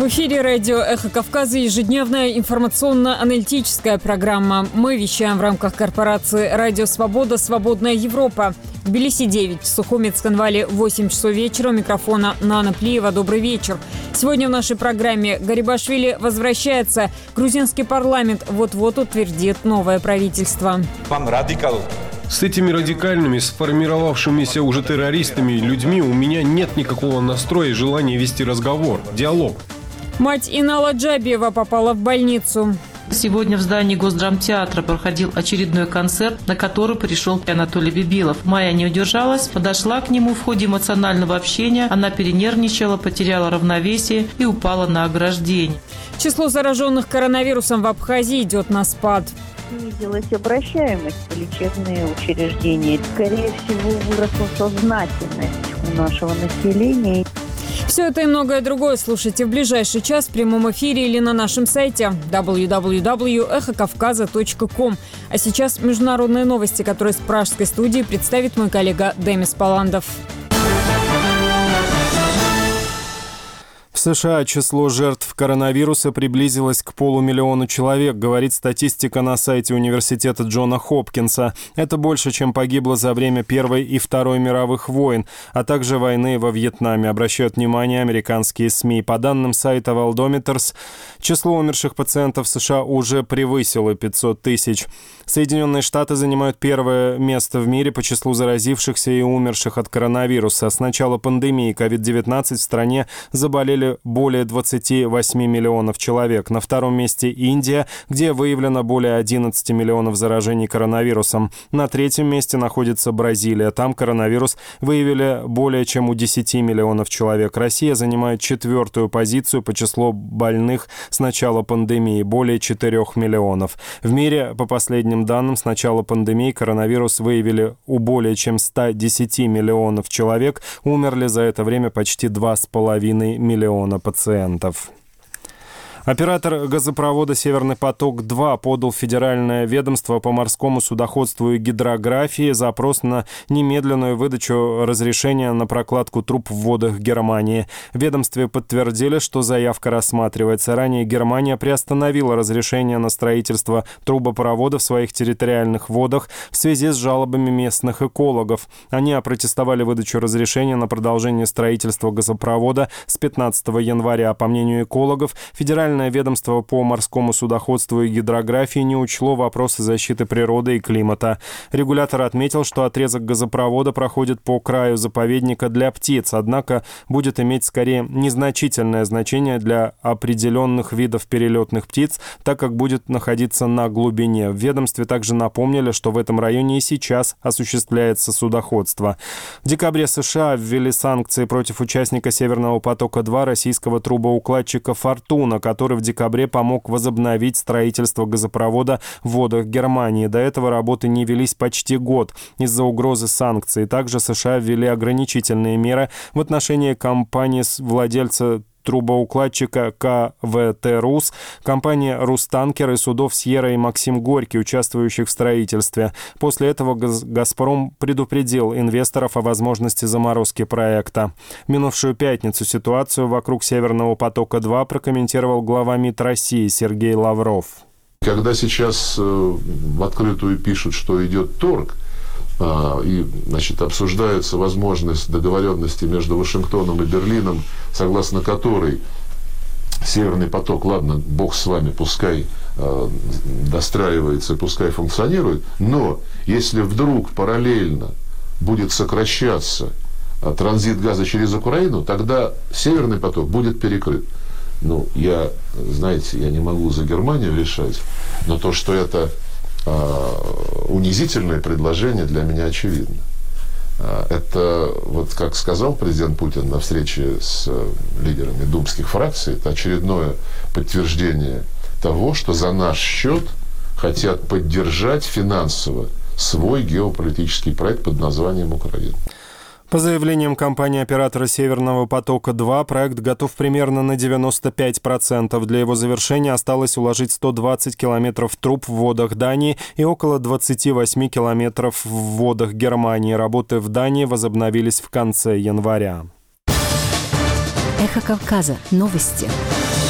В эфире радио «Эхо Кавказа» ежедневная информационно-аналитическая программа. Мы вещаем в рамках корпорации «Радио Свобода. Свободная Европа». В Тбилиси 9, в Сухуми, Цхинвале 8 часов вечера. У микрофона Нана Плиева. Добрый вечер. Сегодня в нашей программе Гарибашвили возвращается. Грузинский парламент вот-вот утвердит новое правительство. С этими радикальными, сформировавшимися уже террористами людьми у меня нет никакого настроя и желания вести разговор, диалог. Мать Инала Джабиева попала в больницу. Сегодня в здании Госдрамтеатра проходил очередной концерт, на который пришел Анатолий Бибилов. Майя не удержалась, подошла к нему в ходе эмоционального общения. Она перенервничала, потеряла равновесие и упала на ограждение. Число зараженных коронавирусом в Абхазии идет на спад. Снизилась обращаемость в лечебные учреждения. Скорее всего, выросла сознательность у нашего населения. Все это и многое другое слушайте в ближайший час в прямом эфире или на нашем сайте www.эхокавказа.ком. А сейчас международные новости, которые с пражской студии представит мой коллега Демис Паландов. В США число жертв коронавируса приблизилось к 500 000 человек, говорит статистика на сайте университета Джона Хопкинса. Это больше, чем погибло за время Первой и Второй мировых войн, а также войны во Вьетнаме, обращают внимание американские СМИ. По данным сайта Worldometers, число умерших пациентов в США уже превысило 500 тысяч. Соединенные Штаты занимают первое место в мире по числу заразившихся и умерших от коронавируса. С начала пандемии COVID-19 в стране заболели более 28 миллионов человек. На втором месте Индия, где выявлено более 11 миллионов заражений коронавирусом. На третьем месте находится Бразилия. Там коронавирус выявили более чем у 10 миллионов человек. Россия занимает 4-ю позицию по числу больных с начала пандемии, более 4 миллионов. В мире, по последним данным, с начала пандемии коронавирус выявили у более чем 110 миллионов человек. Умерли за это время почти 2,5 миллиона пациентов. Оператор газопровода «Северный поток-2» подал в Федеральное ведомство по морскому судоходству и гидрографии запрос на немедленную выдачу разрешения на прокладку труб в водах Германии. В ведомстве подтвердили, что заявка рассматривается. Ранее Германия приостановила разрешение на строительство трубопровода в своих территориальных водах в связи с жалобами местных экологов. Они опротестовали выдачу разрешения на продолжение строительства газопровода с 15 января. По мнению экологов, Федеральное ведомство по морскому судоходству и гидрографии не учло вопросы защиты природы и климата. Регулятор отметил, что отрезок газопровода проходит по краю заповедника для птиц, однако будет иметь скорее незначительное значение для определенных видов перелетных птиц, так как будет находиться на глубине. В ведомстве также напомнили, что в этом районе и сейчас осуществляется судоходство. В декабре США ввели санкции против участника «Северного потока-2» российского трубоукладчика «Фортуна», который в декабре помог возобновить строительство газопровода в водах Германии. До этого работы не велись почти год из-за угрозы санкций. Также США ввели ограничительные меры в отношении компании-владельца трубоукладчика КВТ «Рус», компании «Рустанкер» и судов «Сьерра» и «Максим Горький», участвующих в строительстве. После этого «Газпром» предупредил инвесторов о возможности заморозки проекта. В минувшую пятницу ситуацию вокруг «Северного потока-2» прокомментировал глава МИД России Сергей Лавров. Когда сейчас в открытую пишут, что идет торг, и, обсуждается возможность договоренности между Вашингтоном и Берлином, согласно которой «Северный поток», ладно, бог с вами, пускай достраивается, пускай функционирует, но если вдруг параллельно будет сокращаться транзит газа через Украину, тогда «Северный поток» будет перекрыт. Я не могу за Германию решать, но то, что это унизительное предложение, для меня очевидно. Это, как сказал президент Путин на встрече с лидерами думских фракций, это очередное подтверждение того, что за наш счет хотят поддержать финансово свой геополитический проект под названием Украина. По заявлениям компании-оператора «Северного потока-2», проект готов примерно на 95%. Для его завершения осталось уложить 120 километров труб в водах Дании и около 28 километров в водах Германии. Работы в Дании возобновились в конце января. Эхо Кавказа. Новости.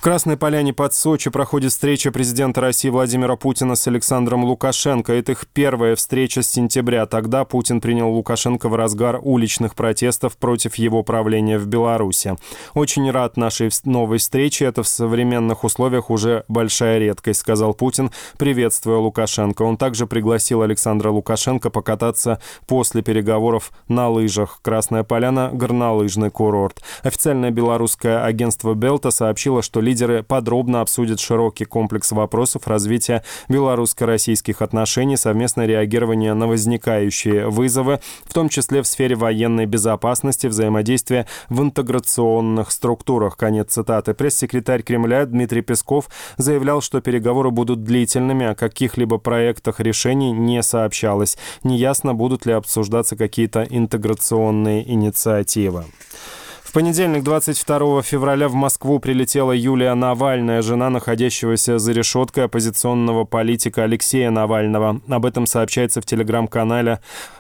Красной Поляне под Сочи проходит встреча президента России Владимира Путина с Александром Лукашенко. Это их первая встреча с сентября. Тогда Путин принял Лукашенко в разгар уличных протестов против его правления в Беларуси. «Очень рад нашей новой встрече. Это в современных условиях уже большая редкость», сказал Путин, приветствуя Лукашенко. Он также пригласил Александра Лукашенко покататься после переговоров на лыжах. Красная Поляна – горнолыжный курорт. Официальное белорусское агентство «Белта» сообщило, что лидеры подробно обсудят широкий комплекс вопросов развития белорусско-российских отношений, совместное реагирование на возникающие вызовы, в том числе в сфере военной безопасности, взаимодействия в интеграционных структурах. Конец цитаты. Пресс-секретарь Кремля Дмитрий Песков заявлял, что переговоры будут длительными, о каких-либо проектах решений не сообщалось. Неясно, будут ли обсуждаться какие-то интеграционные инициативы. В понедельник, 22 февраля, в Москву прилетела Юлия Навальная, жена находящегося за решеткой оппозиционного политика Алексея Навального. Об этом сообщил в телеграм-канале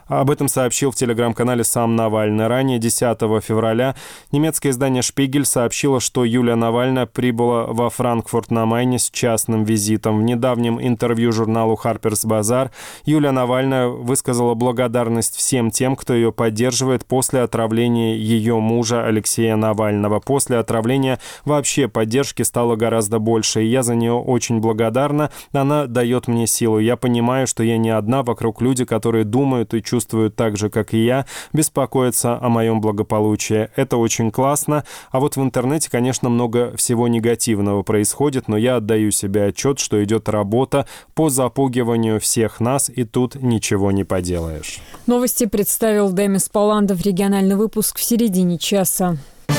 сам Навальный. Ранее, 10 февраля, немецкое издание «Шпигель» сообщило, что Юлия Навальная прибыла во Франкфурт-на-Майне с частным визитом. В недавнем интервью журналу «Harper's Bazaar» Юлия Навальная высказала благодарность всем тем, кто ее поддерживает после отравления ее мужа Алексея Навального. После отравления вообще поддержки стало гораздо больше, и я за нее очень благодарна. Она дает мне силу. Я понимаю, что я не одна, вокруг люди, которые думают и чувствуют так же, как и я, беспокоятся о моем благополучии. Это очень классно. А вот в интернете, конечно, много всего негативного происходит, но я отдаю себе отчет, что идет работа по запугиванию всех нас, и тут ничего не поделаешь. Новости представил Демис Паландов. Региональный выпуск в середине часа.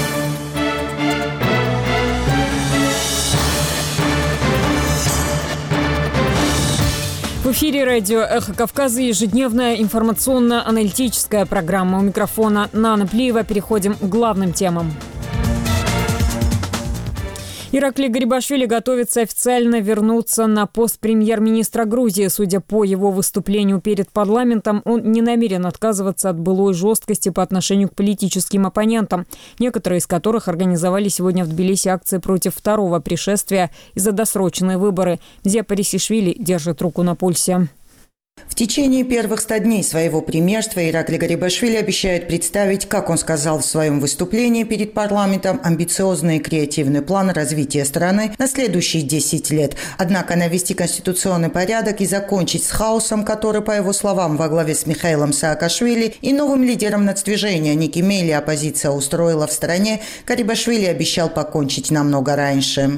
В эфире радио «Эхо Кавказа» ежедневная информационно-аналитическая программа. У микрофона Нана Плиева. Переходим к главным темам. Иракли Гарибашвили готовится официально вернуться на пост премьер-министра Грузии. Судя по его выступлению перед парламентом, он не намерен отказываться от былой жесткости по отношению к политическим оппонентам, некоторые из которых организовали сегодня в Тбилиси акции против второго пришествия и за досрочные выборы. Мзия Парисишвили держит руку на пульсе. В течение первых 100 дней своего премьерства Иракли Гарибашвили обещает представить, как он сказал в своем выступлении перед парламентом, амбициозный и креативный план развития страны на следующие 10 лет. Однако навести конституционный порядок и закончить с хаосом, который, по его словам, во главе с Михаилом Саакашвили и новым лидером нацдвижения Ники Мейли оппозиция устроила в стране, Гарибашвили обещал покончить намного раньше.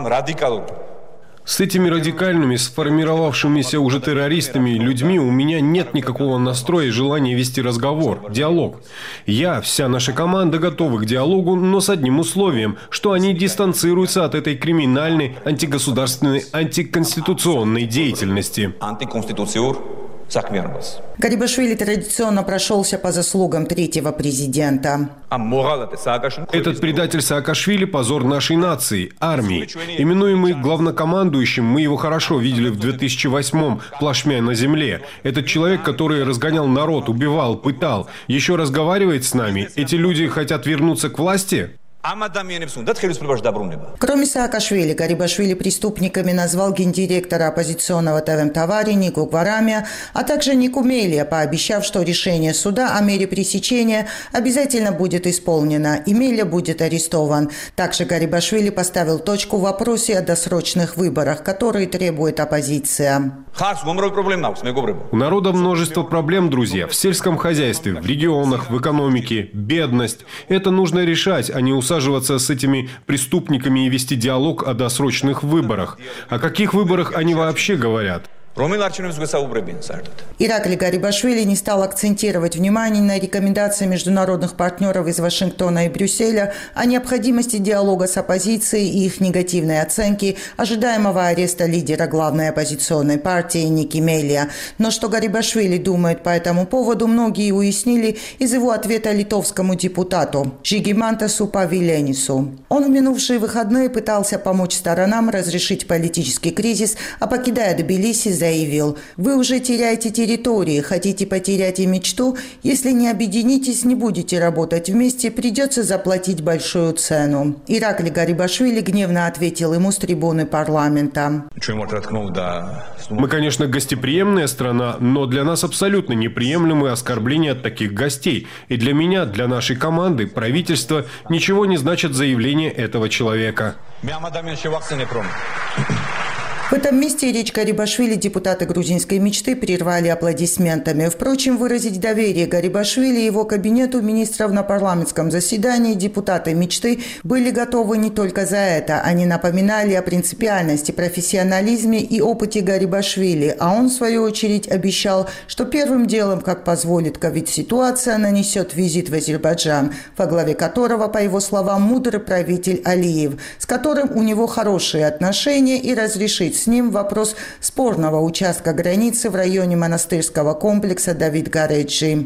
С этими радикальными, сформировавшимися уже террористами людьми у меня нет никакого настроя и желания вести разговор, диалог. Я, вся наша команда готовы к диалогу, но с одним условием, что они дистанцируются от этой криминальной, антигосударственной, антиконституционной деятельности. Гарибашвили традиционно прошелся по заслугам третьего президента. Этот предатель Саакашвили – позор нашей нации, армии. Именуемый главнокомандующим, мы его хорошо видели в 2008-м, плашмя на земле. Этот человек, который разгонял народ, убивал, пытал, еще разговаривает с нами. Эти люди хотят вернуться к власти? Кроме Саакашвили, Гарибашвили преступниками назвал гендиректора оппозиционного ТВМ-Тавари Нику Гварамия, а также Нику Мейлия, пообещав, что решение суда о мере пресечения обязательно будет исполнено, и Мейлия будет арестован. Также Гарибашвили поставил точку в вопросе о досрочных выборах, которые требует оппозиция. У народа множество проблем, друзья, в сельском хозяйстве, в регионах, в экономике, бедность. Это нужно решать, а не усаживаться с этими преступниками и вести диалог о досрочных выборах. О каких выборах они вообще говорят? Иракли Гарибашвили не стал акцентировать внимание на рекомендации международных партнеров из Вашингтона и Брюсселя о необходимости диалога с оппозицией и их негативной оценки ожидаемого ареста лидера главной оппозиционной партии Ники Мейлия. Но что Гарибашвили думает по этому поводу, многие уяснили из его ответа литовскому депутату Жигимантасу Павиленису. Он в минувшие выходные пытался помочь сторонам разрешить политический кризис, а покидая Тбилиси, заявил заявил: «Вы уже теряете территории, хотите потерять и мечту? Если не объединитесь, не будете работать вместе, придется заплатить большую цену». Иракли Гарибашвили гневно ответил ему с трибуны парламента. Мы, конечно, гостеприимная страна, но для нас абсолютно неприемлемы оскорбления от таких гостей. И для меня, для нашей команды, правительства ничего не значит заявление этого человека. В этом месте речь Гарибашвили депутаты грузинской мечты прервали аплодисментами. Впрочем, выразить доверие Гарибашвили и его кабинету министров на парламентском заседании депутаты мечты были готовы не только за это. Они напоминали о принципиальности, профессионализме и опыте Гарибашвили, а он, в свою очередь, обещал, что первым делом, как позволит ковид-ситуация, нанесет визит в Азербайджан, во главе которого, по его словам, мудрый правитель Алиев, с которым у него хорошие отношения, и разрешить с ним вопрос спорного участка границы в районе монастырского комплекса Давид-Гареджи.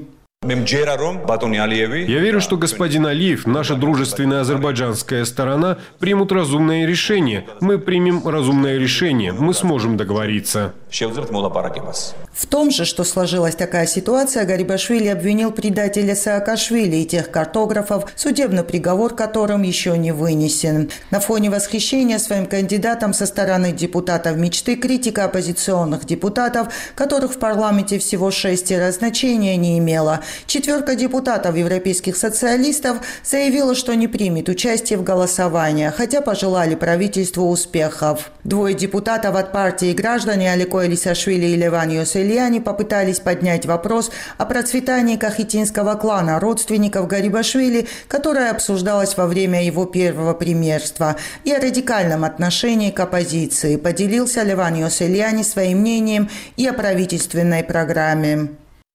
Я верю, что господин Алиев, наша дружественная азербайджанская сторона, примут разумное решение. Мы примем разумное решение. Мы сможем договориться. В том же, что сложилась такая ситуация, Гарибашвили обвинил предателя Саакашвили и тех картографов, судебный приговор которым еще не вынесен. На фоне восхищения своим кандидатом со стороны депутатов мечты критика оппозиционных депутатов, которых в парламенте всего 6, значения не имела. 4 депутатов европейских социалистов заявила, что не примет участие в голосовании, хотя пожелали правительству успехов. 2 депутатов от партии «Граждане» Алико Элисашвили и Леван Йосельяни попытались поднять вопрос о процветании кахетинского клана родственников Гарибашвили, которое обсуждалось во время его первого премьерства, и о радикальном отношении к оппозиции. Поделился Леван Йосельяни своим мнением и о правительственной программе.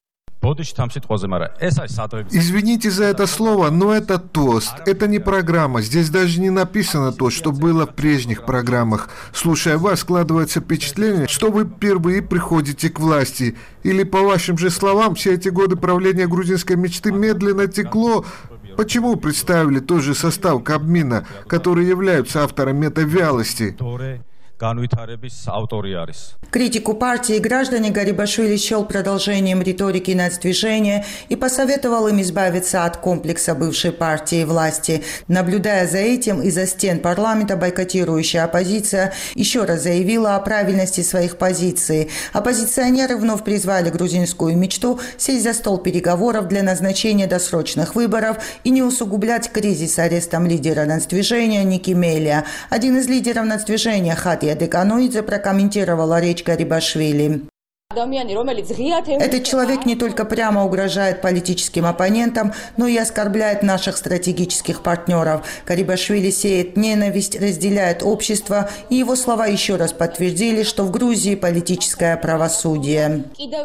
Извините за это слово, но это тост. Это не программа. Здесь даже не написано то, что было в прежних программах. Слушая вас, складывается впечатление, что вы впервые приходите к власти. Или, по вашим же словам, все эти годы правления грузинской мечты медленно текло. Почему представили тот же состав Кабмина, которые являются авторами этой вялости? Критику партии «Граждане» Гарибашвили счел продолжением риторики нацдвижения и посоветовал им избавиться от комплекса бывшей партии власти. Наблюдая за этим, из-за стен парламента бойкотирующая оппозиция еще раз заявила о правильности своих позиций. Оппозиционеры вновь призвали грузинскую мечту сесть за стол переговоров для назначения досрочных выборов и не усугублять кризис арестом лидера нацдвижения Ники Мелия. Один из лидеров нацдвижения Хатия Деканоидзе прокомментировала речь Гарибашвили. Этот человек не только прямо угрожает политическим оппонентам, но и оскорбляет наших стратегических партнеров. Гарибашвили сеет ненависть, разделяет общество, и его слова еще раз подтвердили, что в Грузии политическое правосудие.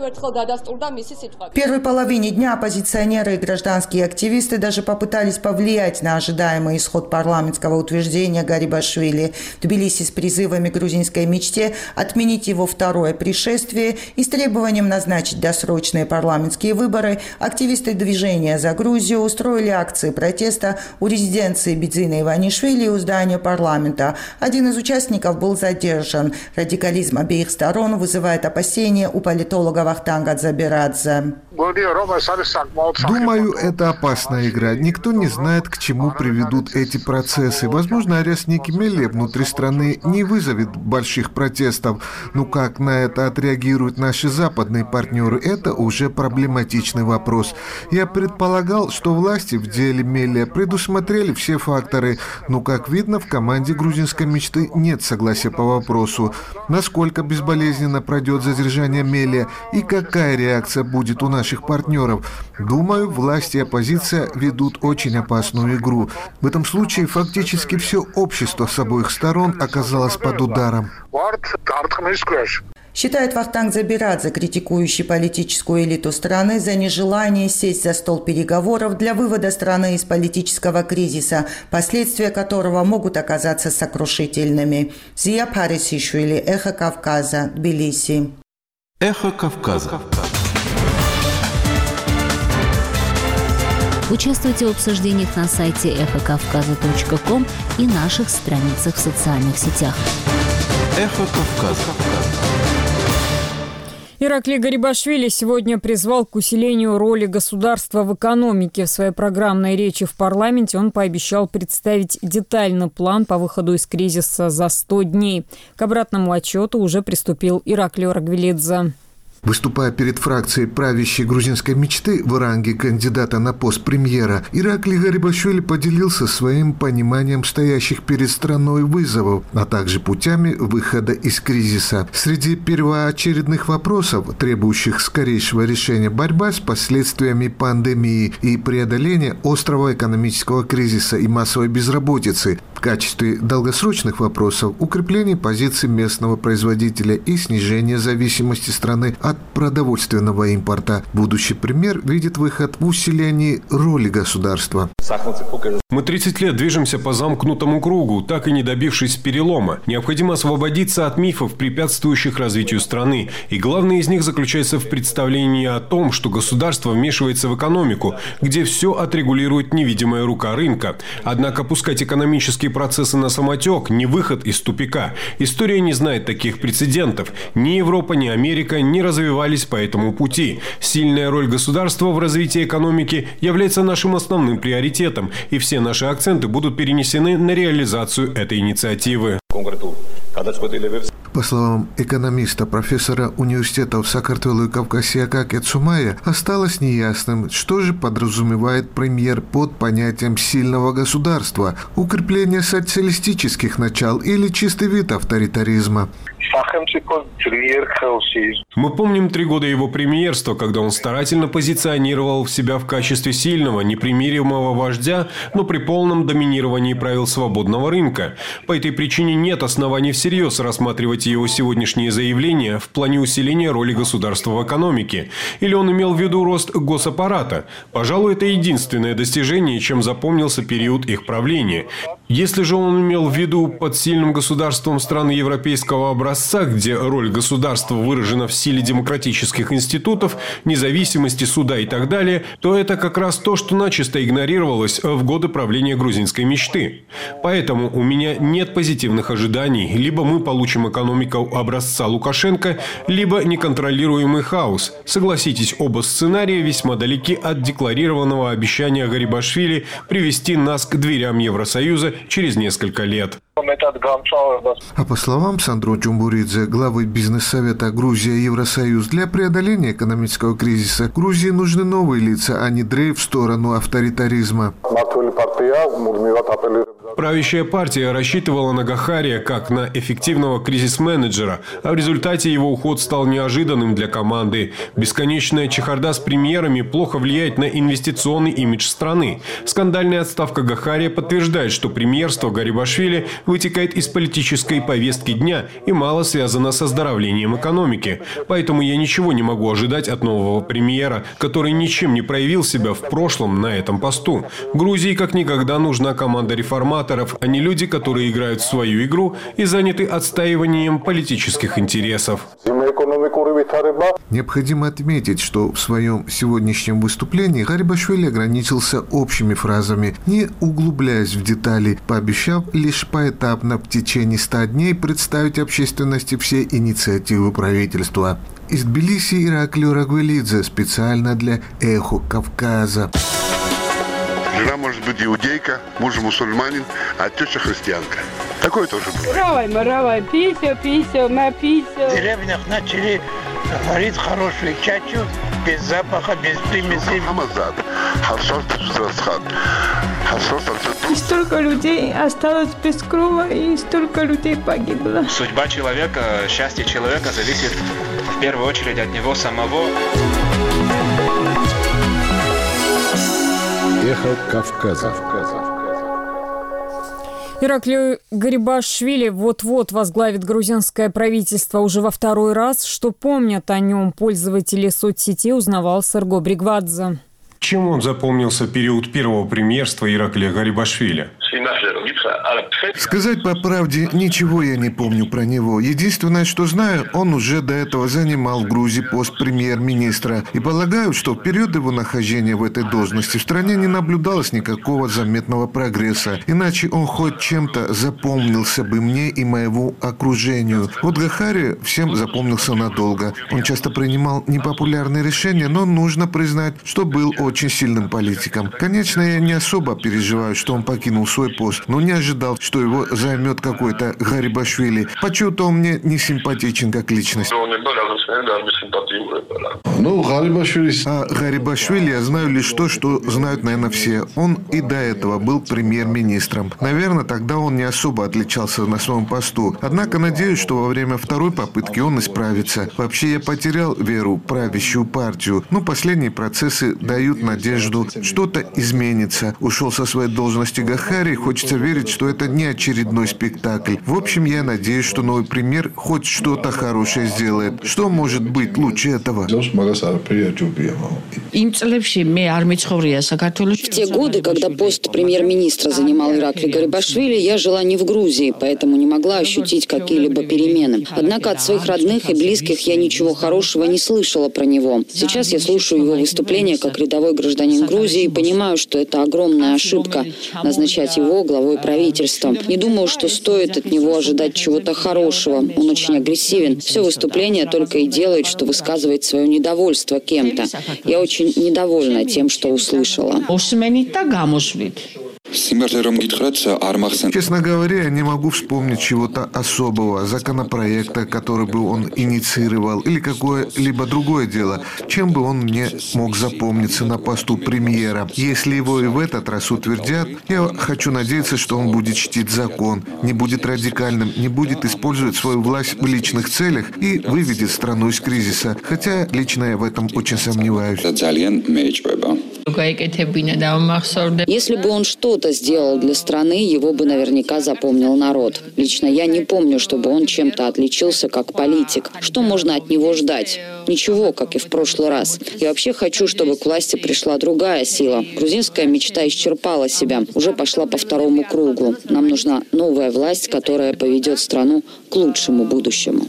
В первой половине дня оппозиционеры и гражданские активисты даже попытались повлиять на ожидаемый исход парламентского утверждения Гарибашвили. В Тбилиси с призывами грузинской мечте отменить его второе пришествие и с требованием назначить досрочные парламентские выборы активисты движения «За Грузию» устроили акции протеста у резиденции Бидзина Иванишвили и у здания парламента. Один из участников был задержан. Радикализм обеих сторон вызывает опасения у политолога Вахтанга Дзабирадзе. Думаю, это опасная игра. Никто не знает, к чему приведут эти процессы. Возможно, арест Ники Мелия внутри страны не вызовет больших протестов. Но как на это отреагируют наши западные партнеры, это уже проблематичный вопрос. Я предполагал, что власти в деле Мелия предусмотрели все факторы, но, как видно, в команде грузинской мечты нет согласия по вопросу, насколько безболезненно пройдет задержание Мелия и какая реакция будет у наших партнеров. Думаю, власти и оппозиция ведут очень опасную игру. В этом случае фактически все общество с обоих сторон оказалось под ударом. Считает Вахтанг Дзабирадзе, критикующий политическую элиту страны за нежелание сесть за стол переговоров для вывода страны из политического кризиса, последствия которого могут оказаться сокрушительными. Зия Парисишвили, Эхо Кавказа, Тбилиси. Эхо Кавказа. Участвуйте в обсуждениях на сайте эхокавказа.ком и наших страницах в социальных сетях. Эхо Кавказа. Ираклий Гарибашвили сегодня призвал к усилению роли государства в экономике. В своей программной речи в парламенте он пообещал представить детальный план по выходу из кризиса за 100 дней. К обратному отчету уже приступил Ираклий Рагвелидзе. Выступая перед фракцией правящей грузинской мечты в ранге кандидата на пост премьера, Ираклий Гарибашвили поделился своим пониманием стоящих перед страной вызовов, а также путями выхода из кризиса. Среди первоочередных вопросов, требующих скорейшего решения, борьба с последствиями пандемии и преодоление острого экономического кризиса и массовой безработицы. В качестве долгосрочных вопросов укрепление позиций местного производителя и снижение зависимости страны от продовольственного импорта. Будущий премьер видит выход в усилении роли государства. Мы 30 лет движемся по замкнутому кругу, так и не добившись перелома. Необходимо освободиться от мифов, препятствующих развитию страны. И главное из них заключается в представлении о том, что государство вмешивается в экономику, где все отрегулирует невидимая рука рынка. Однако пускать экономические процессы на самотек – не выход из тупика. История не знает таких прецедентов. Ни Европа, ни Америка не развивались по этому пути. Сильная роль государства в развитии экономики является нашим основным приоритетом, и все наши акценты будут перенесены на реализацию этой инициативы. По словам экономиста, профессора университетов Сакартвелу и Кавказия Акакия Цумая, осталось неясным, что же подразумевает премьер под понятием сильного государства – укрепление социалистических начал или чистый вид авторитаризма. Мы помним 3 года его премьерства, когда он старательно позиционировал себя в качестве сильного, непримиримого вождя, но при полном доминировании правил свободного рынка. По этой причине нет оснований всерьез рассматривать его сегодняшние заявления в плане усиления роли государства в экономике. Или он имел в виду рост госаппарата? Пожалуй, это единственное достижение, чем запомнился период их правления. Если же он имел в виду под сильным государством страны европейского образца, где роль государства выражена в силе демократических институтов, независимости суда и так далее, то это как раз то, что начисто игнорировалось в годы правления грузинской мечты. Поэтому у меня нет позитивных ожиданий. Либо мы получим экономику образца Лукашенко, либо неконтролируемый хаос. Согласитесь, оба сценария весьма далеки от декларированного обещания Гарибашвили привести нас к дверям Евросоюза через несколько лет. А по словам Сандро Джумбуридзе, главы бизнес-совета «Грузия-Евросоюз», для преодоления экономического кризиса Грузии нужны новые лица, а не дрейф в сторону авторитаризма. Правящая партия рассчитывала на Гахария как на эффективного кризис-менеджера, а в результате его уход стал неожиданным для команды. Бесконечная чехарда с премьерами плохо влияет на инвестиционный имидж страны. Скандальная отставка Гахария подтверждает, что премьерство Гарибашвили вытекает из политической повестки дня и мало связано с оздоровлением экономики. Поэтому я ничего не могу ожидать от нового премьера, который ничем не проявил себя в прошлом на этом посту. Грузии как никогда нужна команда реформаторов, а не люди, которые играют в свою игру и заняты отстаиванием политических интересов. Необходимо отметить, что в своем сегодняшнем выступлении Гарибашвили ограничился общими фразами, не углубляясь в детали, пообещав лишь поэтапно в течение 100 дней представить общественности все инициативы правительства. Из Тбилиси Ираклий Рагвелидзе специально для «Эхо Кавказа». Жена может быть иудейка, муж мусульманин, а теща христианка. Такое тоже бывает. Равай, пися, на пися. В деревнях начали варить хорошую чачу, без запаха, без примесей. И столько людей осталось без крова, и столько людей погибло. Судьба человека, счастье человека зависит в первую очередь от него самого. Эхо Кавказа. Ираклий Гарибашвили вот-вот возглавит грузинское правительство уже во 2-й раз. Что помнят о нем пользователи соцсети, узнавал Серго Бригвадзе. Чем вам запомнился период первого премьерства Ираклия Гарибашвили? Сказать по правде, ничего я не помню про него. Единственное, что знаю, он уже до этого занимал в Грузии пост премьер-министра. И полагаю, что в период его нахождения в этой должности в стране не наблюдалось никакого заметного прогресса. Иначе он хоть чем-то запомнился бы мне и моему окружению. Вот Гахари всем запомнился надолго. Он часто принимал непопулярные решения, но нужно признать, что был очень сильным политиком. Конечно, я не особо переживаю, что он покинул свой пост, но не ожидал, что его займет какой-то Гарибашвили. Почему-то он мне не симпатичен как личность. О Гарибашвили я знаю лишь то, что знают, наверное, все. Он и до этого был премьер-министром. Наверное, тогда он не особо отличался на своем посту. Однако надеюсь, что во время второй попытки он исправится. Вообще я потерял веру в правящую партию. Но последние процессы дают надежду, что-то изменится. Ушел со своей должности Гахари, хочется верить, что это не очередной спектакль. В общем, я надеюсь, что новый премьер хоть что-то хорошее сделает. Что может быть лучше этого? В те годы, когда пост премьер-министра занимал Иракли Гарибашвили, я жила не в Грузии, поэтому не могла ощутить какие-либо перемены. Однако от своих родных и близких я ничего хорошего не слышала про него. Сейчас я слушаю его выступления как рядовой гражданин Грузии и понимаю, что это огромная ошибка – назначать его главой правительства. Не думаю, что стоит от него ожидать чего-то хорошего. Он очень агрессивен. Все выступление только и делает, что высказывает свое недовольство кем-то. Я очень недовольна тем, что услышала. Честно говоря, я не могу вспомнить чего-то особого, законопроекта, который бы он инициировал, или какое-либо другое дело, чем бы он мне мог запомниться на посту премьера. Если его и в этот раз утвердят, я хочу надеяться, что он будет чтить закон, не будет радикальным, не будет использовать свою власть в личных целях и выведет страну из кризиса. Хотя лично я в этом очень сомневаюсь. Если бы он что-то сделал для страны, его бы наверняка запомнил народ. Лично я не помню, чтобы он чем-то отличился как политик. Что можно от него ждать? Ничего, как и в прошлый раз. Я вообще хочу, чтобы к власти пришла другая сила. Грузинская мечта исчерпала себя, уже пошла по второму кругу. Нам нужна новая власть, которая поведет страну к лучшему будущему.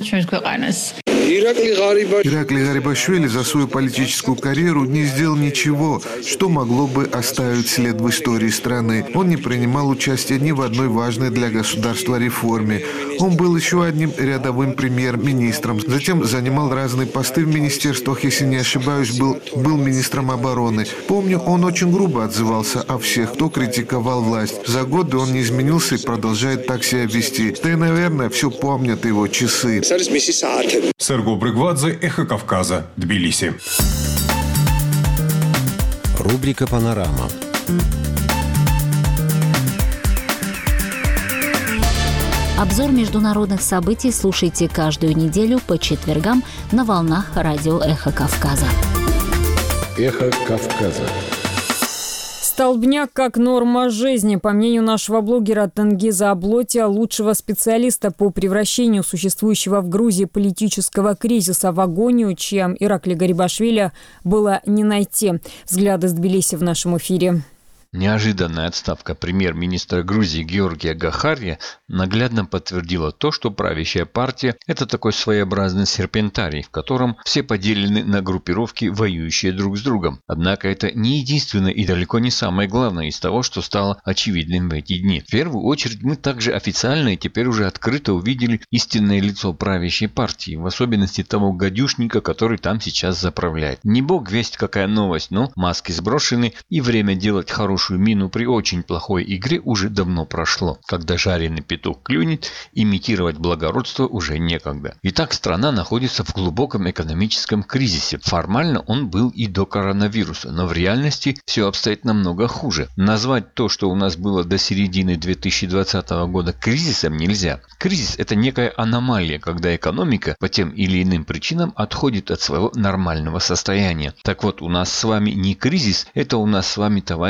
Иракли Гарибашвили за свою политическую карьеру не сделал ничего, что могло бы оставить след в истории страны. Он не принимал участия ни в одной важной для государства реформе. Он был еще одним рядовым премьер-министром. Затем занимал разные посты в министерствах, если не ошибаюсь, был министром обороны. Помню, он очень грубо отзывался о всех, кто критиковал власть. За годы он не изменился и продолжает так себя вести. Да и, наверное, все помнят его часы. Серго Брыгвадзе, Эхо Кавказа, Тбилиси. Рубрика «Панорама». Обзор международных событий слушайте каждую неделю по четвергам на волнах радио «Эхо Кавказа». «Эхо Кавказа». Столбняк как норма жизни. По мнению нашего блогера Тенгиза Аблотия, лучшего специалиста по превращению существующего в Грузии политического кризиса в агонию, чем Иракли Гарибашвили, было не найти. Взгляды с Тбилиси в нашем эфире. Неожиданная отставка премьер-министра Грузии Георгия Гахария наглядно подтвердила то, что правящая партия – это такой своеобразный серпентарий, в котором все поделены на группировки, воюющие друг с другом. Однако это не единственное и далеко не самое главное из того, что стало очевидным в эти дни. В первую очередь мы также официально и теперь уже открыто увидели истинное лицо правящей партии, в особенности того гадюшника, который там сейчас заправляет. Не бог весть какая новость, но маски сброшены и время делать хорошую мину при очень плохой игре уже давно прошло. Когда жареный петух клюнет, имитировать благородство уже некогда. Итак, страна находится в глубоком экономическом кризисе. Формально он был и до коронавируса, но в реальности все обстоит намного хуже. Назвать то, что у нас было до середины 2020 года, кризисом нельзя. Кризис – это некая аномалия, когда экономика по тем или иным причинам отходит от своего нормального состояния. Так вот, у нас с вами не кризис, это у нас с вами, товарищи, так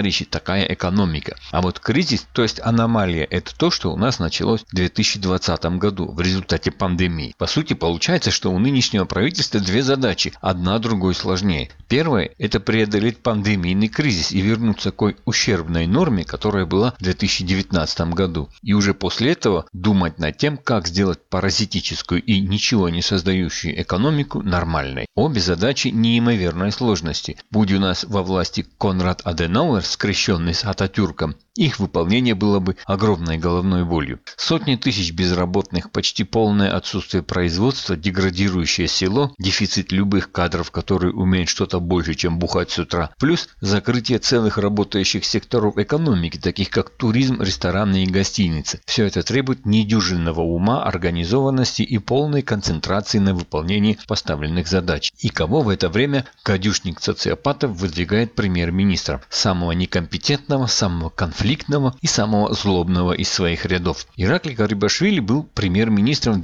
такая экономика. А вот кризис, то есть аномалия, это то, что у нас началось в 2020 году в результате пандемии. По сути, получается, что у нынешнего правительства две задачи, одна другой сложнее. Первая – это преодолеть пандемийный кризис и вернуться к той ущербной норме, которая была в 2019 году. И уже после этого думать над тем, как сделать паразитическую и ничего не создающую экономику нормальной. Обе задачи неимоверной сложности. Будь у нас во власти Конрад Аденауэр, скрещенный с Ататюрком, их выполнение было бы огромной головной болью. Сотни тысяч безработных, почти полное отсутствие производства, деградирующее село, дефицит любых кадров, которые умеют что-то больше, чем бухать с утра, плюс закрытие целых работающих секторов экономики, таких как туризм, рестораны и гостиницы. Все это требует недюжинного ума, организованности и полной концентрации на выполнении поставленных задач. И кого в это время гадюшник социопатов выдвигает премьер-министром? Самого некомпетентного, самого конфликтного и самого злобного из своих рядов. Ираклий Гарибашвили был премьер-министром в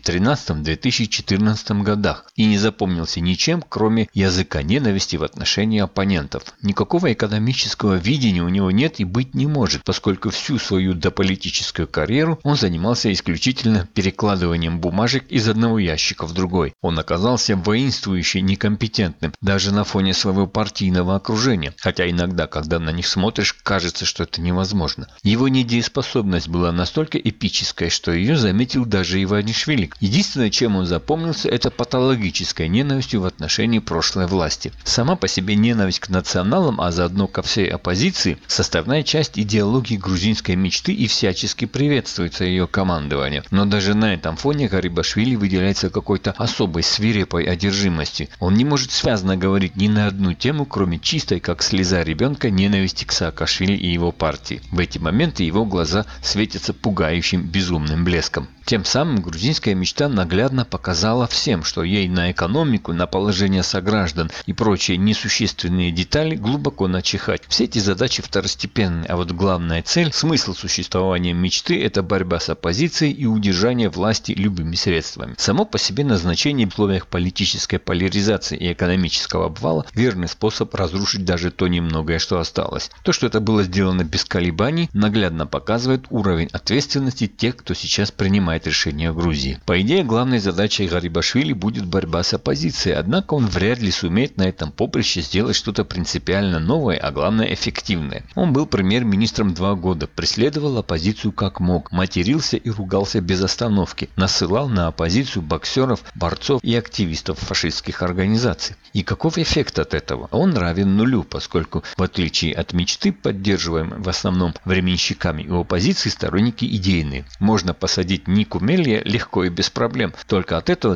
2013-2014 годах и не запомнился ничем, кроме языка ненависти в отношении оппонентов. Никакого экономического видения у него нет и быть не может, поскольку всю свою дополитическую карьеру он занимался исключительно перекладыванием бумажек из одного ящика в другой. Он оказался воинствующе некомпетентным даже на фоне своего партийного окружения, хотя иногда, когда на них смотришь, кажется, что это невозможно. Его недееспособность была настолько эпической, что ее заметил даже Иванишвили. Единственное, чем он запомнился, это патологической ненавистью в отношении прошлой власти. Сама по себе ненависть к националам, а заодно ко всей оппозиции, составная часть идеологии грузинской мечты и всячески приветствуется ее командованием. Но даже на этом фоне Гарибашвили выделяется какой-то особой свирепой одержимостью. Он не может связно говорить ни на одну тему, кроме чистой, как слеза ребенка, ненависти к Саакашвили и его партии. В эти моменты его глаза светятся пугающим безумным блеском. Тем самым грузинская мечта наглядно показала всем, что ей на экономику, на положение сограждан и прочие несущественные детали глубоко начихать. Все эти задачи второстепенные, а вот главная цель, смысл существования мечты – это борьба с оппозицией и удержание власти любыми средствами. Само по себе назначение в условиях политической поляризации и экономического обвала – верный способ разрушить даже то немногое, что осталось. То, что это было сделано без колебаний, наглядно показывает уровень ответственности тех, кто сейчас принимает решение в Грузии. По идее, главной задачей Гарибашвили будет борьба с оппозицией, однако он вряд ли сумеет на этом поприще сделать что-то принципиально новое, а главное эффективное. Он был премьер-министром 2 года, преследовал оппозицию как мог, матерился и ругался без остановки, насылал на оппозицию боксеров, борцов и активистов фашистских организаций. И каков эффект от этого? Он равен нулю, поскольку, в отличие от мечты, поддерживаемой в основном временщиками, у оппозиции сторонники идейные. Можно посадить Нику Мелия легко и без проблем. Только от этого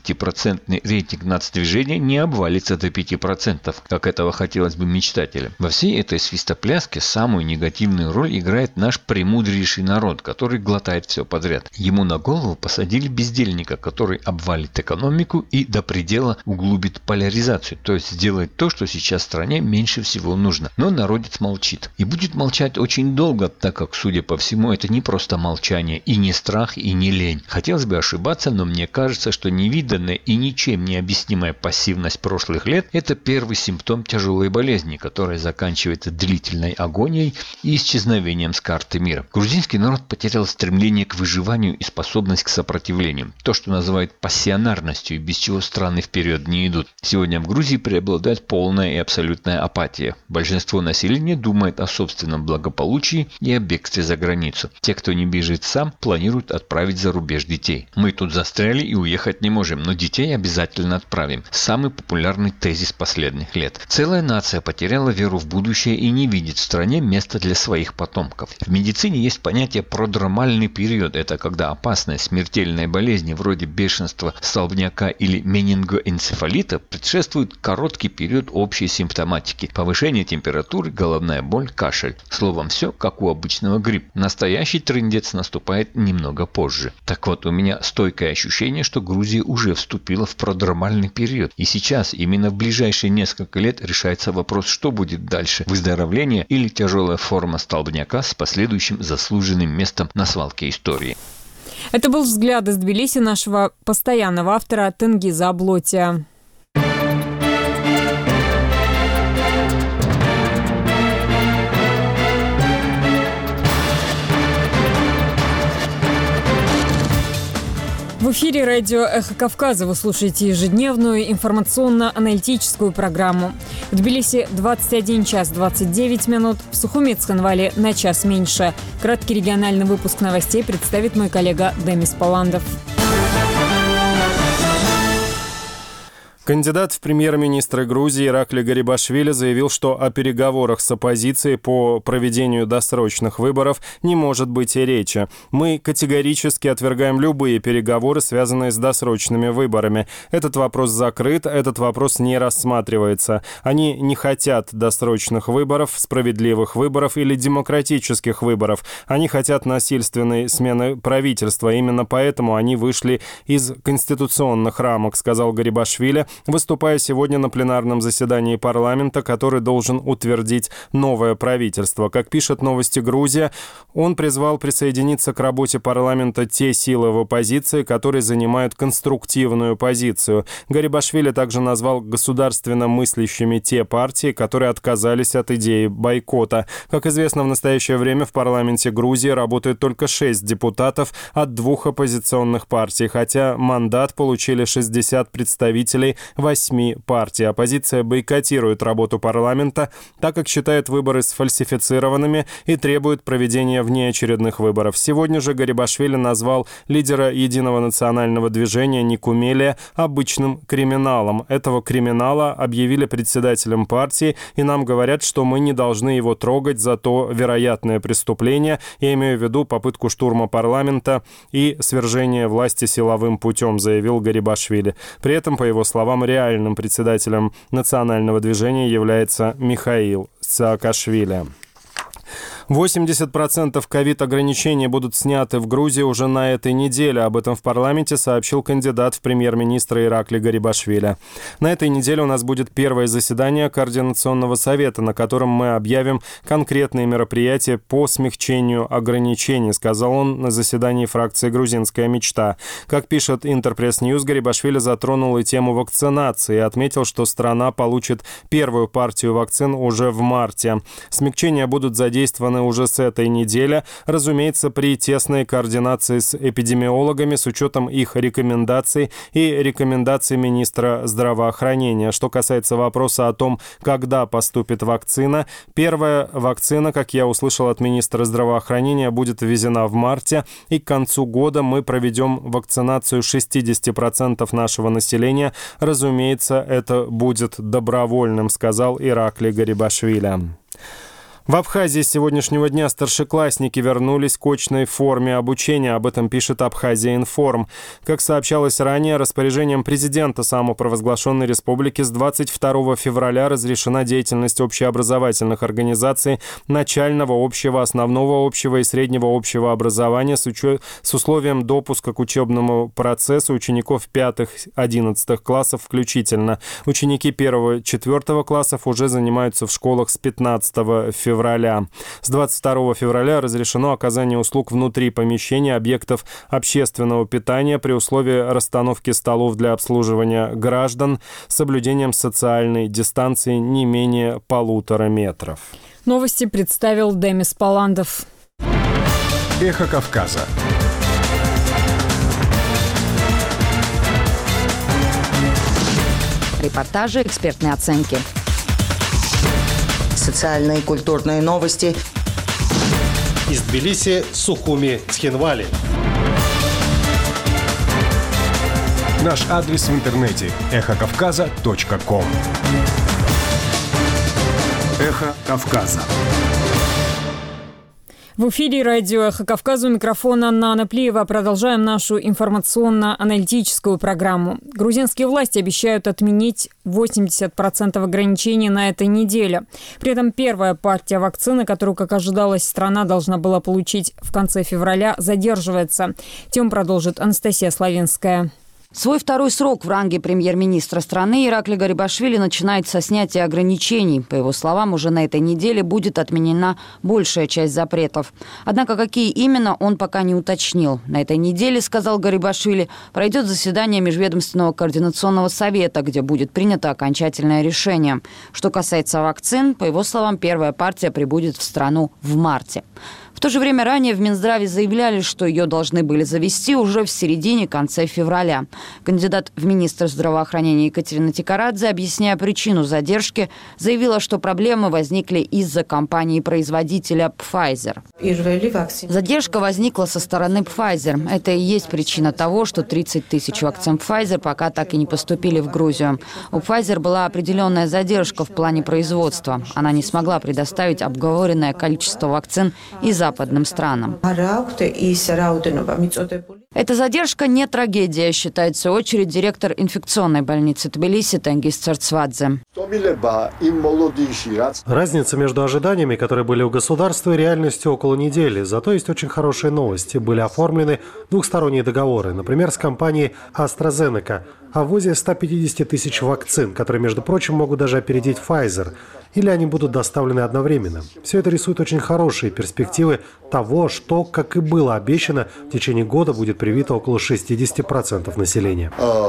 30% рейтинг нацдвижения не обвалится до 5%, как этого хотелось бы мечтателям. Во всей этой свистопляске самую негативную роль играет наш премудрейший народ, который глотает все подряд. Ему на голову посадили бездельника, который обвалит экономику и до предела углубит поляризацию, то есть сделает то, что сейчас стране меньше всего нужно. Но народец молчит. И будет молчать очень долго, так как, судя по всему, это не просто молчание, и не страх, и не лень. Хотелось бы ошибаться, но мне кажется, что невиданная и ничем не объяснимая пассивность прошлых лет – это первый симптом тяжелой болезни, которая заканчивается длительной агонией и исчезновением с карты мира. Грузинский народ потерял стремление к выживанию и способность к сопротивлению. То, что называют пассионарностью, без чего страны вперед не идут. Сегодня в Грузии преобладает полная и абсолютная апатия. Большинство населения думает о собственном благополучии и о бегстве за границу. Те, кто не бежит сам, планируют отправить за рубеж детей. Мы тут застряли и уехать не можем, но детей обязательно отправим. Самый популярный тезис последних лет. Целая нация потеряла веру в будущее и не видит в стране места для своих потомков. В медицине есть понятие продромальный период. Это когда опасные смертельные болезни вроде бешенства, столбняка или менингоэнцефалита предшествует короткий период общей симптоматики. Повышение температуры, головная боль, кашель. Словом, все как у обычного гриппа. Настоящий трындец наступает немного позже. Так вот, у меня стойкое ощущение, что Грузия уже вступила в продромальный период. И сейчас, именно в ближайшие несколько лет, решается вопрос, что будет дальше. Выздоровление или тяжелая форма столбняка с последующим заслуженным местом на свалке истории. Это был взгляд из Тбилиси нашего постоянного автора Тенгиза Аблотия. эфире радио «Эхо Кавказа». Вы слушаете ежедневную информационно-аналитическую программу. В Тбилиси 21 час 29 минут, в Сухуми и Цхинвале на час меньше. Краткий региональный выпуск новостей представит мой коллега Демис Паландов. Кандидат в премьер-министры Грузии Иракли Гарибашвили заявил, что о переговорах с оппозицией по проведению досрочных выборов не может быть и речи. Мы категорически отвергаем любые переговоры, связанные с досрочными выборами. Этот вопрос закрыт, этот вопрос не рассматривается. Они не хотят досрочных выборов, справедливых выборов или демократических выборов. Они хотят насильственной смены правительства. Именно поэтому они вышли из конституционных рамок, сказал Гарибашвили, выступая сегодня на пленарном заседании парламента, который должен утвердить новое правительство. Как пишет «Новости Грузия», он призвал присоединиться к работе парламента те силы в оппозиции, которые занимают конструктивную позицию. Гарибашвили также назвал государственно мыслящими те партии, которые отказались от идеи бойкота. Как известно, в настоящее время в парламенте Грузии работают только 6 депутатов от 2 оппозиционных партий, хотя мандат получили 60 представителей 8 партий. Оппозиция бойкотирует работу парламента, так как считает выборы сфальсифицированными и требует проведения внеочередных выборов. Сегодня же Гарибашвили назвал лидера Единого национального движения Никумелия обычным криминалом. Этого криминала объявили председателем партии, и нам говорят, что мы не должны его трогать за то вероятное преступление, я имею в виду попытку штурма парламента и свержения власти силовым путем, заявил Гарибашвили. При этом, по его словам, реальным председателем национального движения является Михаил Саакашвили. 80% ковид-ограничений будут сняты в Грузии уже на этой неделе. Об этом в парламенте сообщил кандидат в премьер-министры Иракли Гарибашвили. На этой неделе у нас будет первое заседание Координационного совета, на котором мы объявим конкретные мероприятия по смягчению ограничений, сказал он на заседании фракции «Грузинская мечта». Как пишет Интерпресс Ньюс, Гарибашвили затронул и тему вакцинации и отметил, что страна получит первую партию вакцин уже в марте. Смягчения будут задействованы уже с этой недели, разумеется, при тесной координации с эпидемиологами, с учетом их рекомендаций и рекомендаций министра здравоохранения. Что касается вопроса о том, когда поступит вакцина, первая вакцина, как я услышал от министра здравоохранения, будет ввезена в марте, и к концу года мы проведем вакцинацию 60% нашего населения. Разумеется, это будет добровольным, сказал Иракли Гарибашвили. В Абхазии с сегодняшнего дня старшеклассники вернулись к очной форме обучения. Об этом пишет Абхазия-Информ. Как сообщалось ранее, распоряжением президента самопровозглашенной республики с 22 февраля разрешена деятельность общеобразовательных организаций начального, общего, основного общего и среднего общего образования с условием допуска к учебному процессу учеников 5-11 классов включительно. Ученики 1-4 классов уже занимаются в школах с 15 февраля. С 22 февраля разрешено оказание услуг внутри помещения объектов общественного питания при условии расстановки столов для обслуживания граждан с соблюдением социальной дистанции не менее 1,5 метров. Новости представил Демис Паландов. Эхо Кавказа. Репортажи, экспертные оценки. Социальные и культурные новости. Из Тбилиси, Сухуми, Цхинвали. Наш адрес в интернете эхокавказа.ком. Эхо Кавказа. В эфире радио «Эхо Кавказа», у микрофона Нана Плиева. Продолжаем нашу информационно-аналитическую программу. Грузинские власти обещают отменить 80% ограничений на этой неделе. При этом первая партия вакцины, которую, как ожидалось, страна должна была получить в конце февраля, задерживается. Тему продолжит Анастасия Славинская. Свой второй срок в ранге премьер-министра страны Иракли Гарибашвили начинает со снятия ограничений. По его словам, уже на этой неделе будет отменена большая часть запретов. Однако какие именно, он пока не уточнил. На этой неделе, сказал Гарибашвили, пройдет заседание Межведомственного координационного совета, где будет принято окончательное решение. Что касается вакцин, по его словам, первая партия прибудет в страну в марте. В то же время ранее в Минздраве заявляли, что ее должны были завести уже в середине-конце февраля. Кандидат в министр здравоохранения Екатерина Тикарадзе, объясняя причину задержки, заявила, что проблемы возникли из-за компании-производителя Pfizer. Задержка возникла со стороны Pfizer. Это и есть причина того, что 30 тысяч вакцин Pfizer пока так и не поступили в Грузию. У Pfizer была определенная задержка в плане производства. Она не смогла предоставить обговоренное количество вакцин и западным странам. Эта задержка не трагедия, считает в свою очередь директор инфекционной больницы Тбилиси Тенгиз Церцвадзе. Разница между ожиданиями, которые были у государства, и реальностью около недели. Зато есть очень хорошие новости. Были оформлены двухсторонние договоры, например, с компанией AstraZeneca о ввозе 150 тысяч вакцин, которые, между прочим, могут даже опередить Pfizer. Или они будут доставлены одновременно. Все это рисует очень хорошие перспективы того, что, как и было обещано, в течение года будет привито около 60% населения.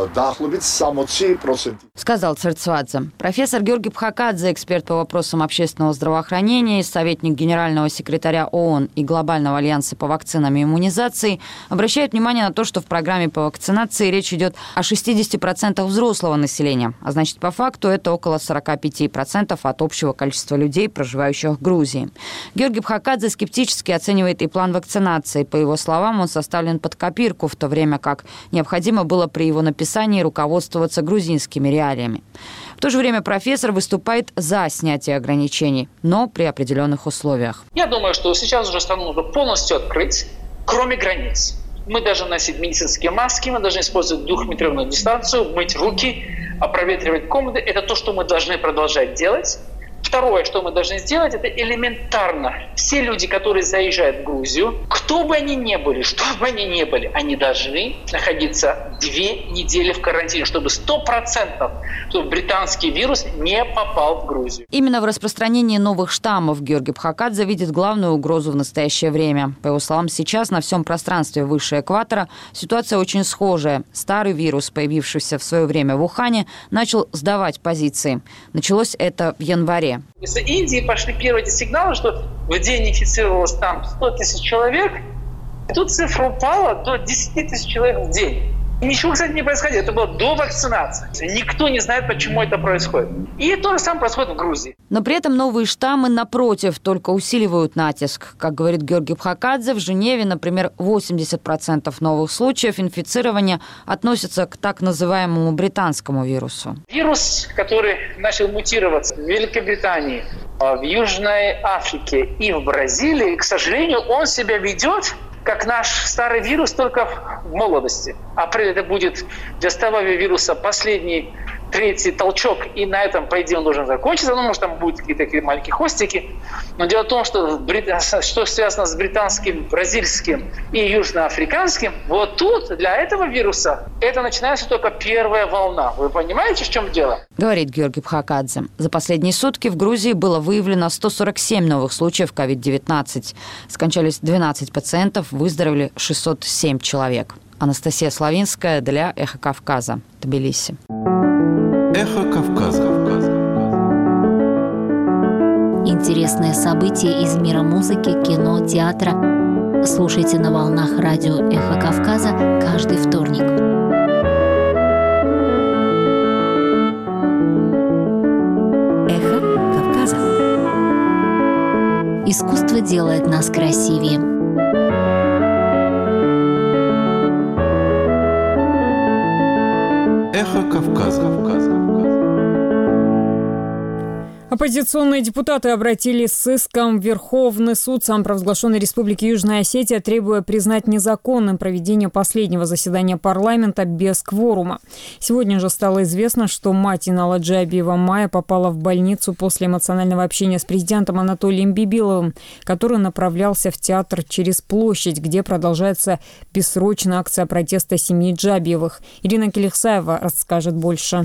Сказал Церцвадзе. Профессор Георгий Пхакадзе, эксперт по вопросам общественного здравоохранения, советник генерального секретаря ООН и Глобального альянса по вакцинам и иммунизации, обращает внимание на то, что в программе по вакцинации речь идет о 60% взрослого населения. А значит, по факту это около 45% от общего количества людей, проживающих в Грузии. Георгий Пхакадзе скептически оценивает и план вакцинации. По его словам, он составлен под копирку, в то время как необходимо было при его написании руководствоваться грузинскими реалиями. В то же время профессор выступает за снятие ограничений, но при определенных условиях. Я думаю, что сейчас уже страну нужно полностью открыть, кроме границ. Мы должны носить медицинские маски, мы должны использовать 2-метровую дистанцию, мыть руки, проветривать комнаты. Это то, что мы должны продолжать делать. Второе, что мы должны сделать, это элементарно. Все люди, которые заезжают в Грузию, кто бы они ни были, что бы они ни были, они должны находиться 2 недели в карантине, чтобы 100%, чтобы британский вирус не попал в Грузию. Именно в распространении новых штаммов Георгий Пхакадзе видит главную угрозу в настоящее время. По его словам, сейчас на всем пространстве выше экватора ситуация очень схожая. Старый вирус, появившийся в свое время в Ухане, начал сдавать позиции. Началось это в январе. Из Индии пошли первые сигналы, что в день инфицировалось там 100 тысяч человек. Тут цифра упала до 10 тысяч человек в день. Ничего, кстати, не происходило. Это было до вакцинации. Никто не знает, почему это происходит. И то же самое происходит в Грузии. Но при этом новые штаммы, напротив, только усиливают натиск. Как говорит Георгий Пхакадзе, в Женеве, например, 80% новых случаев инфицирования относятся к так называемому британскому вирусу. Вирус, который начал мутировать в Великобритании, в Южной Африке и в Бразилии, к сожалению, он себя ведет как наш старый вирус, только в молодости. Апрель это будет для старого вируса последний, третий толчок, и на этом, по идее, он должен закончиться. Ну, может, там будут какие-то такие маленькие хвостики. Но дело в том, что связано с британским, бразильским и южноафриканским, вот тут для этого вируса это начинается только первая волна. Вы понимаете, в чем дело? Говорит Георгий Пхакадзе. За последние сутки в Грузии было выявлено 147 новых случаев COVID-19. Скончались 12 пациентов, выздоровели 607 человек. Анастасия Славинская для «Эхо Кавказа», Тбилиси. «Эхо Кавказа». Интересные события из мира музыки, кино, театра. Слушайте на волнах радио «Эхо Кавказа» каждый вторник. «Эхо Кавказа». Искусство делает нас красивее. «Эхо Кавказа». Оппозиционные депутаты обратились с иском в Верховный суд самопровозглашенной Республики Южная Осетия, требуя признать незаконным проведение последнего заседания парламента без кворума. Сегодня же стало известно, что мать Инала Джабиева Майя попала в больницу после эмоционального общения с президентом Анатолием Бибиловым, который направлялся в театр через площадь, где продолжается бессрочная акция протеста семьи Джабиевых. Ирина Келихсаева расскажет больше.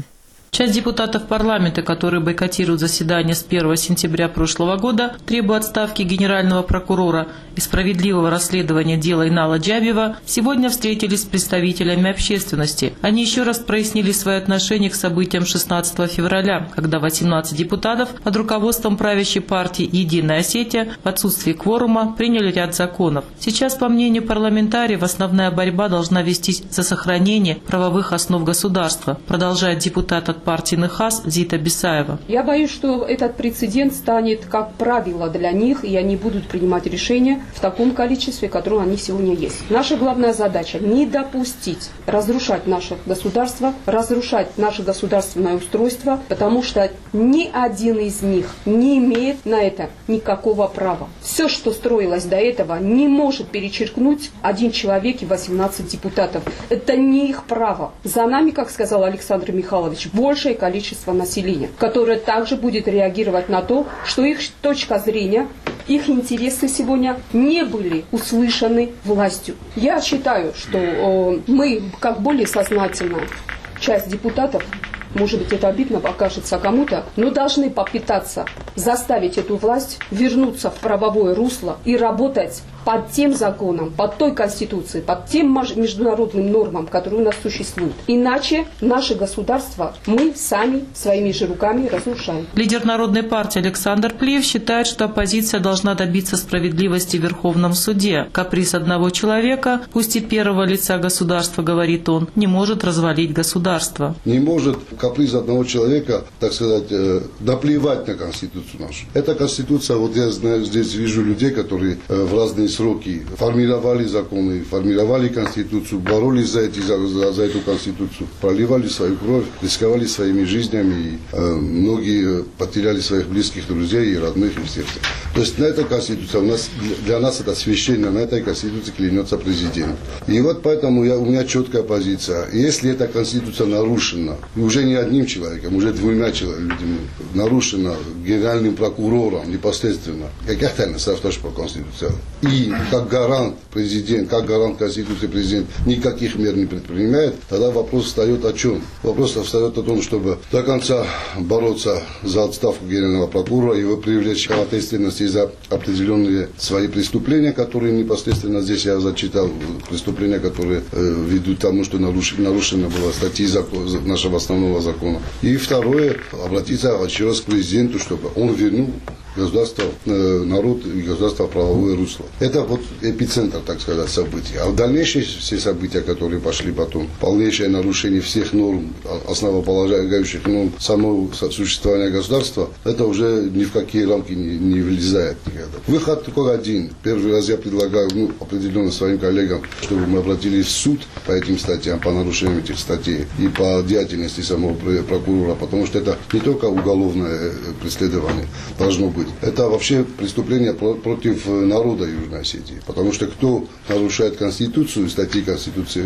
Часть депутатов парламента, которые бойкотируют заседание с 1 сентября прошлого года, требуя отставки генерального прокурора и справедливого расследования дела Инала Джабиева, сегодня встретились с представителями общественности. Они еще раз прояснили свои отношения к событиям 16 февраля, когда 18 депутатов под руководством правящей партии «Единая Осетия» в отсутствии кворума приняли ряд законов. Сейчас, по мнению парламентариев, основная борьба должна вестись за сохранение правовых основ государства, продолжает депутат от партии НХАС Зита Бисаева. Я боюсь, что этот прецедент станет как правило для них, и они будут принимать решения в таком количестве, которое они сегодня есть. Наша главная задача – не допустить разрушать наше государство, разрушать наше государственное устройство, потому что ни один из них не имеет на это никакого права. Все, что строилось до этого, не может перечеркнуть один человек и 18 депутатов. Это не их право. За нами, как сказал Александр Михайлович, большее количество населения, которое также будет реагировать на то, что их точка зрения, их интересы сегодня не были услышаны властью. Я считаю, что мы, как более сознательная часть депутатов, может быть, это обидно покажется кому-то, но должны попытаться заставить эту власть вернуться в правовое русло и работать под тем законом, под той конституцией, под тем международным нормам, которые у нас существуют. Иначе наше государство мы сами своими же руками разрушаем. Лидер Народной партии Александр Плиев считает, что оппозиция должна добиться справедливости в Верховном суде. Каприз одного человека, пусть и первого лица государства, говорит он, не может развалить государство. Не может каприз одного человека, так сказать, наплевать на Конституцию нашу. Эта Конституция, вот я знаю, здесь вижу людей, которые в разные сроки формировали законы, формировали Конституцию, боролись за эту Конституцию, проливали свою кровь, рисковали своими жизнями, и многие потеряли своих близких друзей и родных, и всех. То есть на этой Конституции, для нас это священно, на этой Конституции клянется президент. И вот поэтому у меня четкая позиция. Если эта Конституция нарушена, и уже не одним человеком, уже двумя людьми, нарушена генеральным прокурором непосредственно, какая тайна составляющая по Конституции, и как гарант президент, как гарант Конституции президент никаких мер не предпринимает, тогда вопрос встает о чем? Вопрос встает о том, чтобы до конца бороться за отставку генерального прокурора, его привлечь к ответственности за определенные свои преступления, которые непосредственно здесь я зачитал, преступления, которые ведут к тому, что нарушена была статья нашего основного закона. И второе, обратиться еще раз к президенту, чтобы он вернул государство, народ и государство в правовое русло. Это вот эпицентр, так сказать, событий. А в дальнейшие все события, которые пошли потом, полнейшее нарушение всех норм, основополагающих норм самого существования государства, это уже ни в какие рамки не влезает никогда. Выход такой один. Первый раз я предлагаю определенно своим коллегам, чтобы мы обратились в суд по этим статьям, по нарушению этих статей и по деятельности самого прокурора, потому что это не только уголовное преследование должно быть, это вообще преступление против народа Южной Осетии. Потому что кто нарушает Конституцию, статьи Конституции,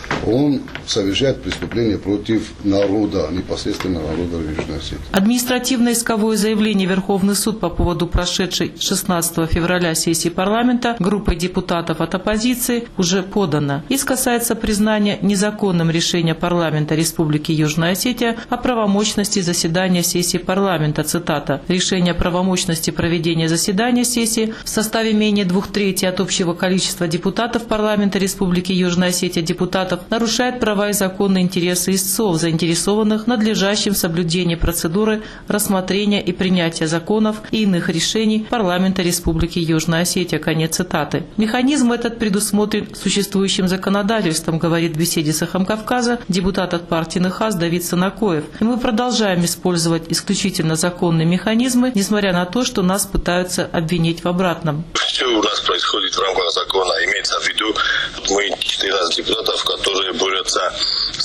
он совершает преступление против народа, непосредственно народа Южной Осетии. Административно-исковое заявление Верховный суд по поводу прошедшей 16 февраля сессии парламента группой депутатов от оппозиции уже подано. Иск касается признания незаконным решения парламента Республики Южная Осетия о правомощности заседания сессии парламента. Цитата. Решение о правомощности проведения заседания сессии в составе менее 2/3 от общего количества депутатов парламента Республики Южная Осетия депутатов нарушает права и законные интересы истцов, заинтересованных в надлежащем соблюдении процедуры рассмотрения и принятия законов и иных решений парламента Республики Южная Осетия. Конец цитаты. Механизм этот предусмотрен существующим законодательством, говорит в беседе с Эхом Кавказа депутат от партии НХАС Давид Санакоев. И мы продолжаем использовать исключительно законные механизмы, несмотря на то, что нас пытаются обвинить в обратном. Все у нас происходит в рамках закона. Имеется в виду, мы 14 депутатов, которые борются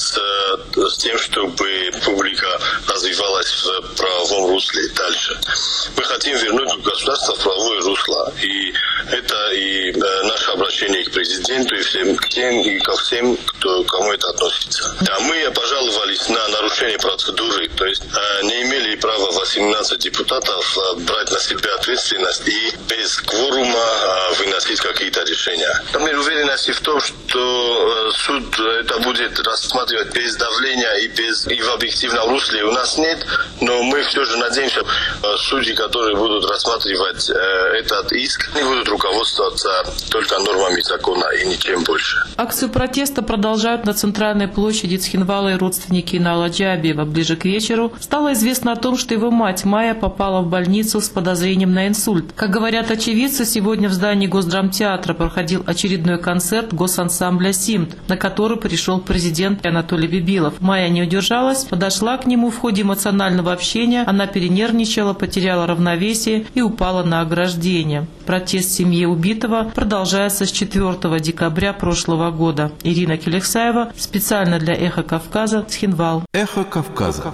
с тем, чтобы публика развивалась в правовом русле дальше. Мы хотим вернуть государство в правовое русло. И это и наше обращение к президенту, и к тем, и ко всем, кому это относится. А мы пожаловались на нарушение процедуры, то есть не имели права 18 депутатов брать брать на себя ответственность и без кворума выносить какие-то решения. Мы уверены в том, что суд это будет рассматривать без давления и в объективном русле у нас нет, но мы все же надеемся, судьи, которые будут рассматривать этот иск, не будут руководствоваться только нормами закона и ничем больше. Акцию протеста продолжают на центральной площади Цхинвала и родственники Инала Джабиева. Ближе к вечеру стало известно о том, что его мать Майя попала в больницу с подозрением на инсульт. Как говорят очевидцы, сегодня в здании Госдрамтеатра проходил очередной концерт госансамбля «Симт», на который пришел президент Анатолий Бибилов. Майя не удержалась, подошла к нему в ходе эмоционального общения. Она перенервничала, потеряла равновесие и упала на ограждение. Протест семьи убитого продолжается с 4 декабря прошлого года. Ирина Келексаева специально для «Эхо Кавказа», Цхинвал. Эхо Кавказа.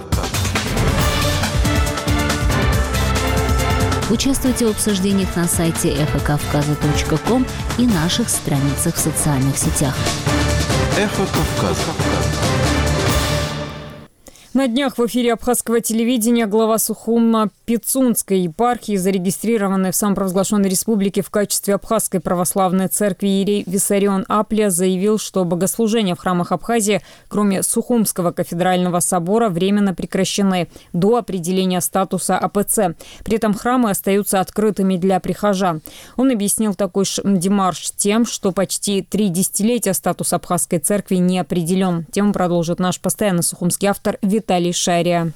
Участвуйте в обсуждениях на сайте эхокавказа.ком и наших страницах в социальных сетях. Эхо Кавказа. На днях в эфире абхазского телевидения глава Сухума-Пицунской епархии, зарегистрированной в самопровозглашенной республике в качестве Абхазской православной церкви иерей Виссарион Аплия, заявил, что богослужения в храмах Абхазии, кроме Сухумского кафедрального собора, временно прекращены до определения статуса АПЦ. При этом храмы остаются открытыми для прихожан. Он объяснил такой демарш тем, что почти 3 десятилетия статус Абхазской церкви не определен. Тему продолжит наш постоянный сухумский автор Виталий Шария.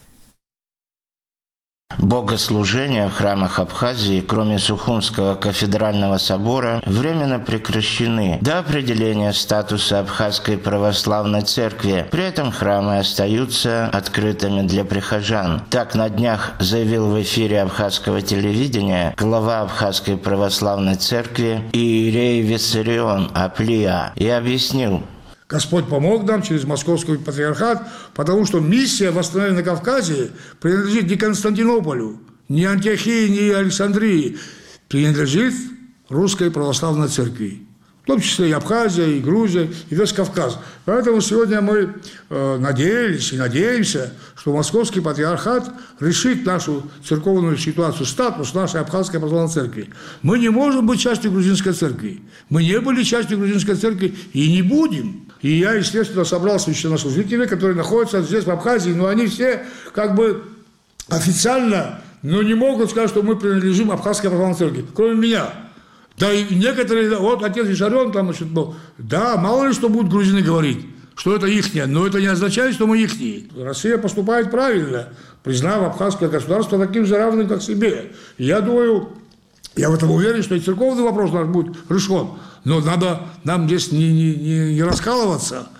Богослужения в храмах Абхазии, кроме Сухумского кафедрального собора, временно прекращены до определения статуса Абхазской православной церкви. При этом храмы остаются открытыми для прихожан. Так на днях заявил в эфире абхазского телевидения глава Абхазской православной церкви иерей Виссарион Аплия и объяснил: Господь помог нам через Московский патриархат, потому что миссия восстановления на Кавказе принадлежит не Константинополю, не Антиохии, не Александрии, принадлежит Русской Православной Церкви. В том числе и Абхазия, и Грузия, и весь Кавказ. Поэтому сегодня мы надеялись и надеемся, что Московский патриархат решит нашу церковную ситуацию, статус нашей Абхазской православной церкви. Мы не можем быть частью грузинской церкви. Мы не были частью грузинской церкви и не будем. И я, естественно, собрал священнослужителей, которые находятся здесь, в Абхазии, но они все как бы официально, но не могут сказать, что мы принадлежим Абхазской православной церкви, кроме меня. Да и некоторые, вот отец Виссарион там, значит, был, да, мало ли что будут грузины говорить, что это ихнее, но это не означает, что мы ихние. Россия поступает правильно, признав абхазское государство таким же равным, как себе. И я думаю, я в этом уверен, что и церковный вопрос наш будет решен. Но надо нам здесь не раскалываться,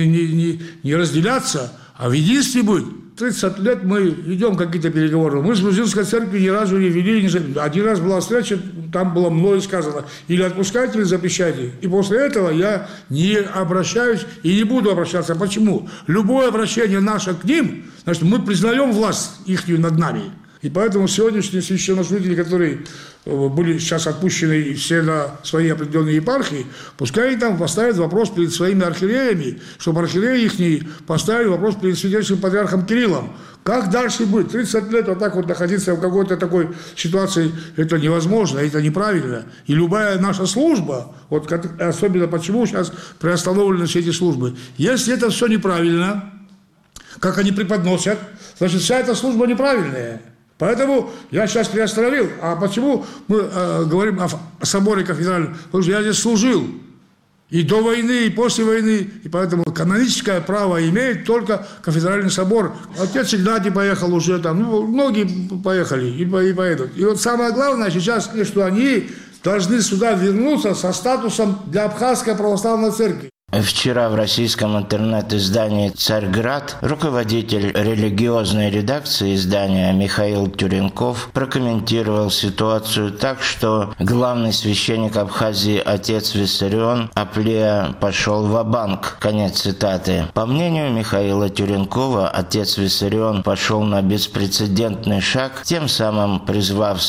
не разделяться, а в единстве быть. 30 лет мы ведем какие-то переговоры. Мы с грузинской церковью ни разу не вели. Один раз была встреча, там было мною сказано: или отпускайте, или запрещайте. И после этого я не обращаюсь и не буду обращаться. Почему? Любое обращение наше к ним, значит, мы признаем власть их над нами. И поэтому сегодняшние священнослужители, которые были сейчас отпущены все на свои определенные епархии, пускай они там поставят вопрос перед своими архиереями, чтобы архиереи их поставили вопрос перед святейшим патриархом Кириллом. Как дальше быть? 30 лет вот так вот находиться в какой-то такой ситуации, это невозможно, это неправильно. И любая наша служба, вот особенно почему сейчас приостановлены все эти службы, если это все неправильно, как они преподносят, значит, вся эта служба неправильная. Поэтому я сейчас приостановил. А почему мы говорим о соборе кафедральном? Потому что я здесь служил и до войны, и после войны. И поэтому каноническое право имеет только кафедральный собор. Отец Игнатий поехал уже там, многие поехали и поедут. И вот самое главное сейчас, что они должны сюда вернуться со статусом для Абхазской православной церкви. Вчера в российском интернет-издании «Царьград» руководитель религиозной редакции издания Михаил Тюренков прокомментировал ситуацию так, что главный священник Абхазии отец Виссарион Аплия пошел ва-банк. Конец цитаты. По мнению Михаила Тюренкова, отец Виссарион пошел на беспрецедентный шаг, тем самым призвав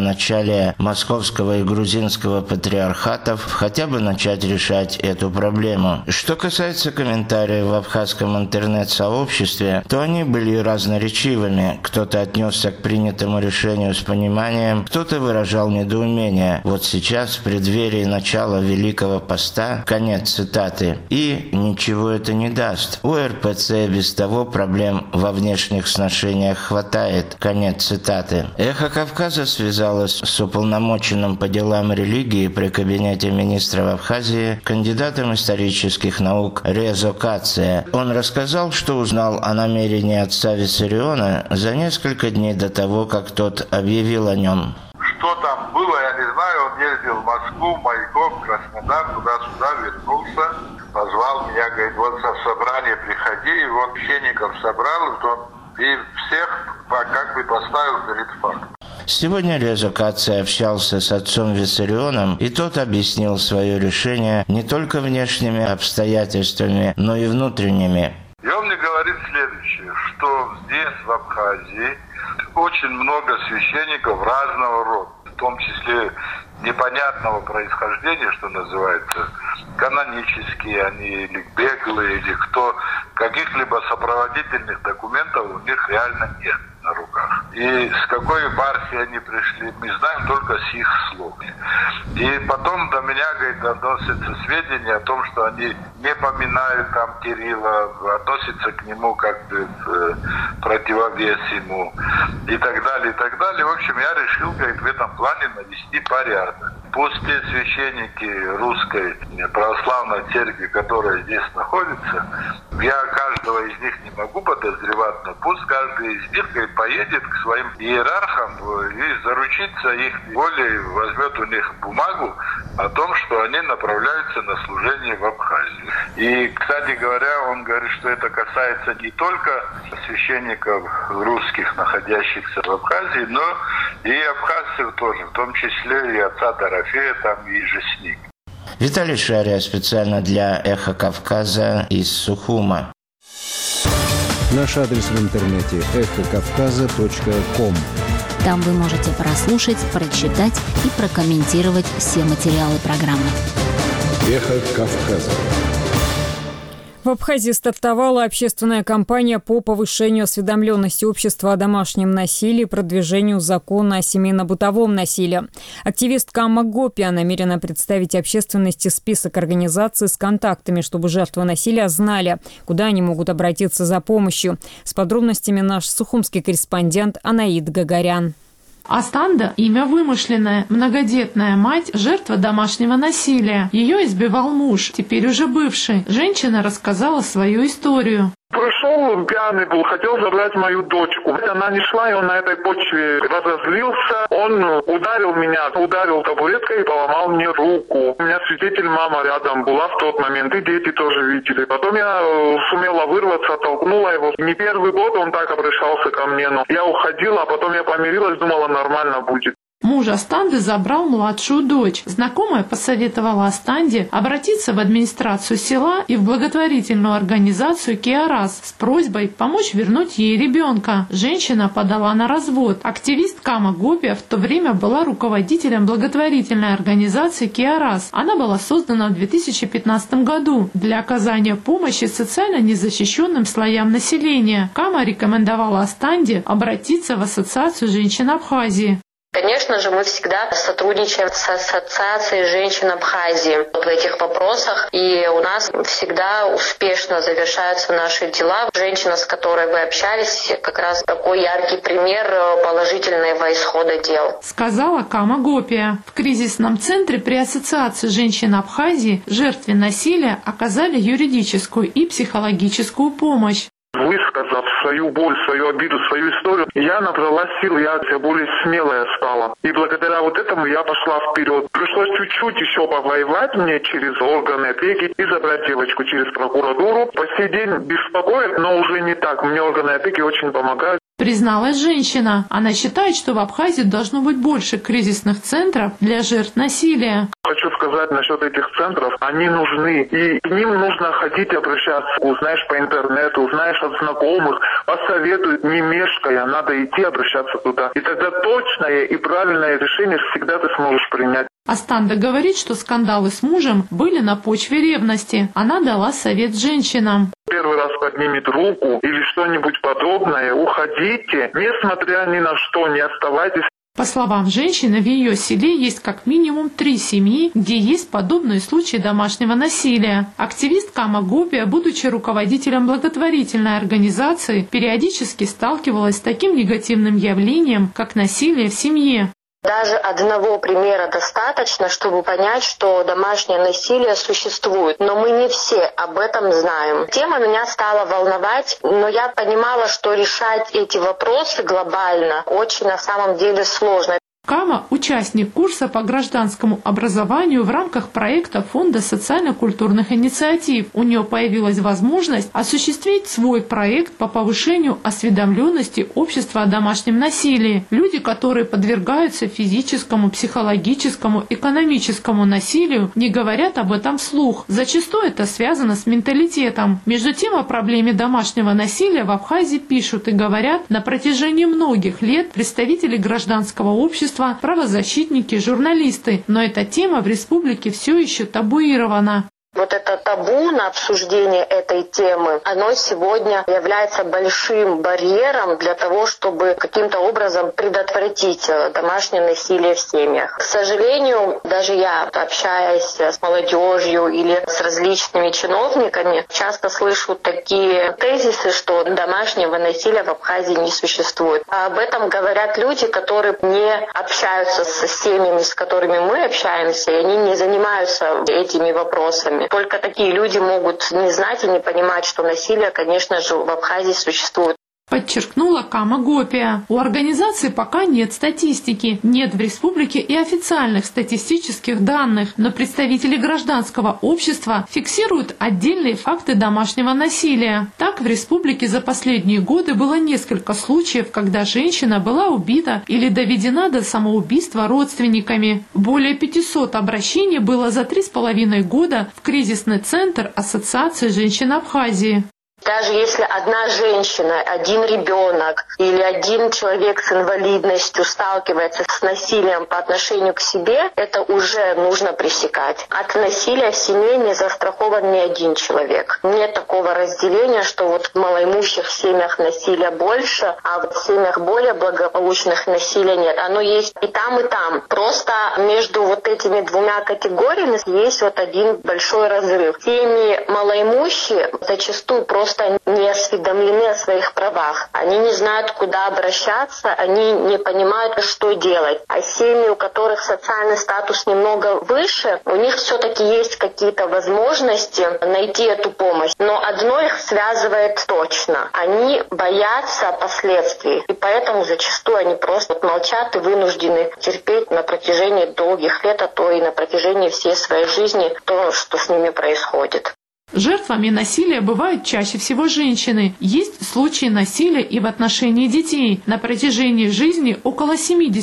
священноначалие Московского и Грузинского патриархатов хотя бы начать решать эту проблему. проблему. Что касается комментариев в абхазском интернет-сообществе, то они были разноречивыми. Кто-то отнесся к принятому решению с пониманием, кто-то выражал недоумение. Вот сейчас, в преддверии начала Великого Поста, конец цитаты, и ничего это не даст. У РПЦ без того проблем во внешних сношениях хватает. Конец цитаты. «Эхо Кавказа» связалось с уполномоченным по делам религии при кабинете министра Абхазии, кандидатом исторических наук Резо Кация. Он рассказал, что узнал о намерении отца Виссариона за несколько дней до того, как тот объявил о нем. Что там было, я не знаю. Он ездил в Москву, Майкоп, Краснодар, туда-сюда, вернулся. Позвал меня, говорит, вот со собрания приходи. И вот священников собрал, и всех как бы поставил перед фактом. Сегодня Резо Кация общался с отцом Виссарионом, и тот объяснил свое решение не только внешними обстоятельствами, но и внутренними. И он мне говорит следующее, что здесь, в Абхазии, очень много священников разного рода, в том числе непонятного происхождения, что называется, канонические они или беглые, или кто, каких-либо сопроводительных документов у них реально нет на руках. И с какой партии они пришли, мы знаем только с их слов. И потом до меня, говорит, доносятся сведения о том, что они не поминают там Кирилла, относятся к нему как бы противовес ему и так далее, и так далее. В общем, я решил, говорит, в этом плане навести порядок. Пусть те священники русской православной церкви, которые здесь находятся, я каждого из них не могу подозревать, но пусть каждый из них, говорит, поедет к своим иерархам и заручится их волей, возьмет у них бумагу о том, что они направляются на служение в Абхазию. И, кстати говоря, он говорит, что это касается не только священников русских, находящихся в Абхазии, но и абхазцев тоже, в том числе и отца Дорофея, там и же с ним. Виталий Шария специально для «Эхо Кавказа» из Сухума. Наш адрес в интернете эхокавказа.ком. Там вы можете прослушать, прочитать и прокомментировать все материалы программы. «Эхо Кавказа». В Абхазии стартовала общественная кампания по повышению осведомленности общества о домашнем насилии и продвижению закона о семейно-бытовом насилии. Активистка Амма Гопия намерена представить общественности список организаций с контактами, чтобы жертвы насилия знали, куда они могут обратиться за помощью. С подробностями наш сухумский корреспондент Анаид Гагарян. Астанда – имя вымышленное, многодетная мать, жертва домашнего насилия. Ее избивал муж, теперь уже бывший. Женщина рассказала свою историю. Пришел, пьяный был, хотел забрать мою дочку. Она не шла, и он на этой почве разозлился. Он ударил меня, ударил табуреткой и поломал мне руку. У меня свидетель, мама рядом была в тот момент, и дети тоже видели. Потом я сумела вырваться, оттолкнула его. Не первый год он так обращался ко мне, но я уходила, а потом я помирилась, думала, нормально будет. Муж Астанды забрал младшую дочь. Знакомая посоветовала Астанде обратиться в администрацию села и в благотворительную организацию «Киарас» с просьбой помочь вернуть ей ребенка. Женщина подала на развод. Активистка Амма Гопия в то время была руководителем благотворительной организации «Киарас». Она была создана в 2015 году для оказания помощи социально незащищенным слоям населения. Кама рекомендовала Астанде обратиться в Ассоциацию женщин Абхазии. Конечно же, мы всегда сотрудничаем с Ассоциацией женщин Абхазии в этих вопросах, и у нас всегда успешно завершаются наши дела. Женщина, с которой вы общались, как раз такой яркий пример положительного исхода дел. Сказала Кама Гопия. В кризисном центре при Ассоциации женщин Абхазии жертве насилия оказали юридическую и психологическую помощь. Высказав свою боль, свою обиду, свою историю, я набрала сил, я более смелая стала. И благодаря вот этому я пошла вперед. Пришлось чуть-чуть еще повоевать мне через органы опеки и забрать девочку через прокуратуру. По сей день беспокоит, но уже не так. Мне органы опеки очень помогают. Призналась женщина. Она считает, что в Абхазии должно быть больше кризисных центров для жертв насилия. Хочу сказать насчет этих центров. Они нужны. И к ним нужно ходить и обращаться. Узнаешь по интернету, узнаешь от знакомых, посоветуют, не мешкая. Надо идти обращаться туда. И тогда точное и правильное решение всегда ты сможешь принять. Астанда говорит, что скандалы с мужем были на почве ревности. Она дала совет женщинам. Первый раз поднимет руку или что-нибудь подобное, уходите, несмотря ни на что, не оставайтесь. По словам женщины, в ее селе есть как минимум 3 семьи, где есть подобные случаи домашнего насилия. Активист Кама Гопия, будучи руководителем благотворительной организации, периодически сталкивалась с таким негативным явлением, как насилие в семье. Даже одного примера достаточно, чтобы понять, что домашнее насилие существует. Но мы не все об этом знаем. Тема меня стала волновать, но я понимала, что решать эти вопросы глобально очень на самом деле сложно. Кама – участник курса по гражданскому образованию в рамках проекта Фонда социально-культурных инициатив. У нее появилась возможность осуществить свой проект по повышению осведомленности общества о домашнем насилии. Люди, которые подвергаются физическому, психологическому, экономическому насилию, не говорят об этом вслух. Зачастую это связано с менталитетом. Между тем, о проблеме домашнего насилия в Абхазии пишут и говорят на протяжении многих лет представители гражданского общества, правозащитники, журналисты. Но эта тема в республике все еще табуирована. Вот это табу на обсуждение этой темы, оно сегодня является большим барьером для того, чтобы каким-то образом предотвратить домашнее насилие в семьях. К сожалению, даже я, общаясь с молодежью или с различными чиновниками, часто слышу такие тезисы, что домашнего насилия в Абхазии не существует. А об этом говорят люди, которые не общаются с семьями, с которыми мы общаемся, и они не занимаются этими вопросами. Только такие люди могут не знать и не понимать, что насилие, конечно же, в Абхазии существует. Подчеркнула Кама Гопия. У организации пока нет статистики, нет в республике и официальных статистических данных, но представители гражданского общества фиксируют отдельные факты домашнего насилия. Так, в республике за последние годы было несколько случаев, когда женщина была убита или доведена до самоубийства родственниками. Более 500 обращений было за 3,5 года в кризисный центр Ассоциации женщин Абхазии. Даже если одна женщина, один ребенок или один человек с инвалидностью сталкивается с насилием по отношению к себе, это уже нужно пресекать. От насилия в семье не застрахован ни один человек. Нет такого разделения, что вот в малоимущих семьях насилия больше, а вот в семьях более благополучных насилия нет. Оно есть и там, и там. Просто между вот этими двумя категориями есть вот один большой разрыв. Семьи малоимущие зачастую просто не осведомлены о своих правах. Они не знают, куда обращаться, они не понимают, что делать. А семьи, у которых социальный статус немного выше, у них все-таки есть какие-то возможности найти эту помощь. Но одно их связывает точно. Они боятся последствий. И поэтому зачастую они просто молчат и вынуждены терпеть на протяжении долгих лет, а то и на протяжении всей своей жизни то, что с ними происходит. Жертвами насилия бывают чаще всего женщины. Есть случаи насилия и в отношении детей. На протяжении жизни около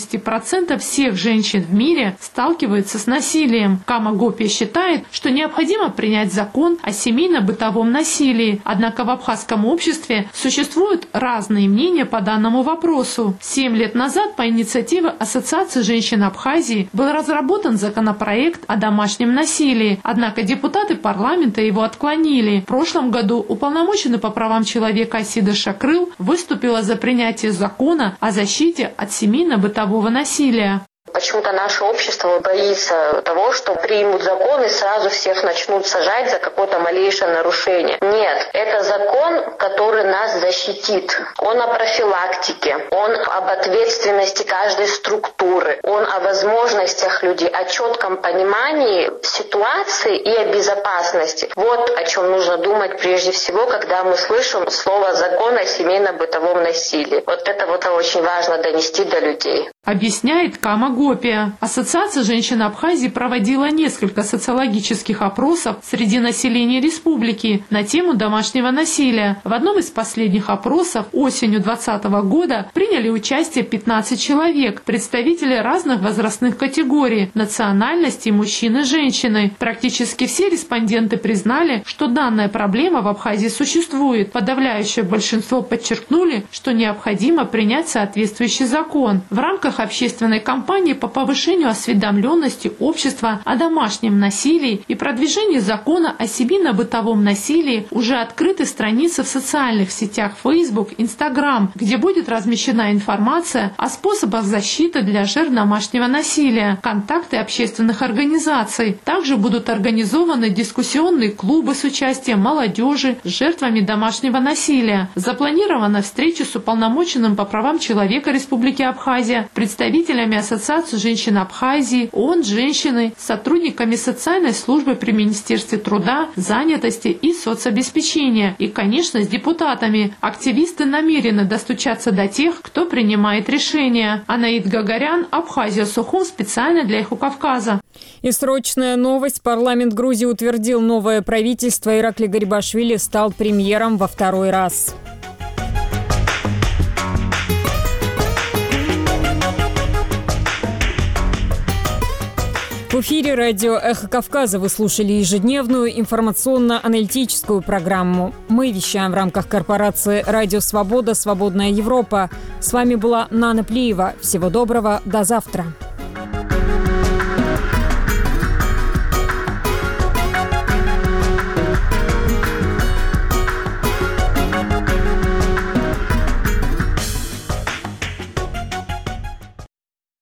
70% всех женщин в мире сталкиваются с насилием. Кама Гопия считает, что необходимо принять закон о семейно-бытовом насилии. Однако в абхазском обществе существуют разные мнения по данному вопросу. 7 лет назад по инициативе Ассоциации женщин Абхазии был разработан законопроект о домашнем насилии. Однако депутаты парламента его отклонили. В прошлом году уполномоченный по правам человека Асида Шакрыл выступила за принятие закона о защите от семейно-бытового насилия. Почему-то наше общество боится того, что примут закон и сразу всех начнут сажать за какое-то малейшее нарушение. Нет, это закон, который нас защитит. Он о профилактике, он об ответственности каждой структуры, он о возможностях людей, о четком понимании ситуации и о безопасности. Вот о чем нужно думать прежде всего, когда мы слышим слово «закон о семейно-бытовом насилии». Вот это вот очень важно донести до людей. Объясняет Кама Гопия. Ассоциация женщин Абхазии проводила несколько социологических опросов среди населения республики на тему домашнего насилия. В одном из последних опросов осенью 2020 года приняли участие 15 человек, представители разных возрастных категорий, национальностей, мужчин и женщины. Практически все респонденты признали, что данная проблема в Абхазии существует. Подавляющее большинство подчеркнули, что необходимо принять соответствующий закон. В рамках рамках общественной кампании по повышению осведомленности общества о домашнем насилии и продвижению закона о семейно-бытовом насилии уже открыты страницы в социальных сетях Facebook, Instagram, где будет размещена информация о способах защиты для жертв домашнего насилия, контакты общественных организаций. Также будут организованы дискуссионные клубы с участием молодежи с жертвами домашнего насилия. Запланирована встреча с уполномоченным по правам человека Республики Абхазия, представителями Ассоциации женщин Абхазии, ООН «Женщины», сотрудниками социальной службы при Министерстве труда, занятости и соцобеспечения и, конечно, с депутатами. Активисты намерены достучаться до тех, кто принимает решения. Анаид Гагарян, Абхазия, Сухум, специально для Эхо Кавказа. И срочная новость. Парламент Грузии утвердил новое правительство. Иракли Гарибашвили стал премьером во второй раз. В эфире радио «Эхо Кавказа» вы слушали ежедневную информационно-аналитическую программу. Мы вещаем в рамках корпорации «Радио Свобода. Свободная Европа». С вами была Нана Плиева. Всего доброго. До завтра.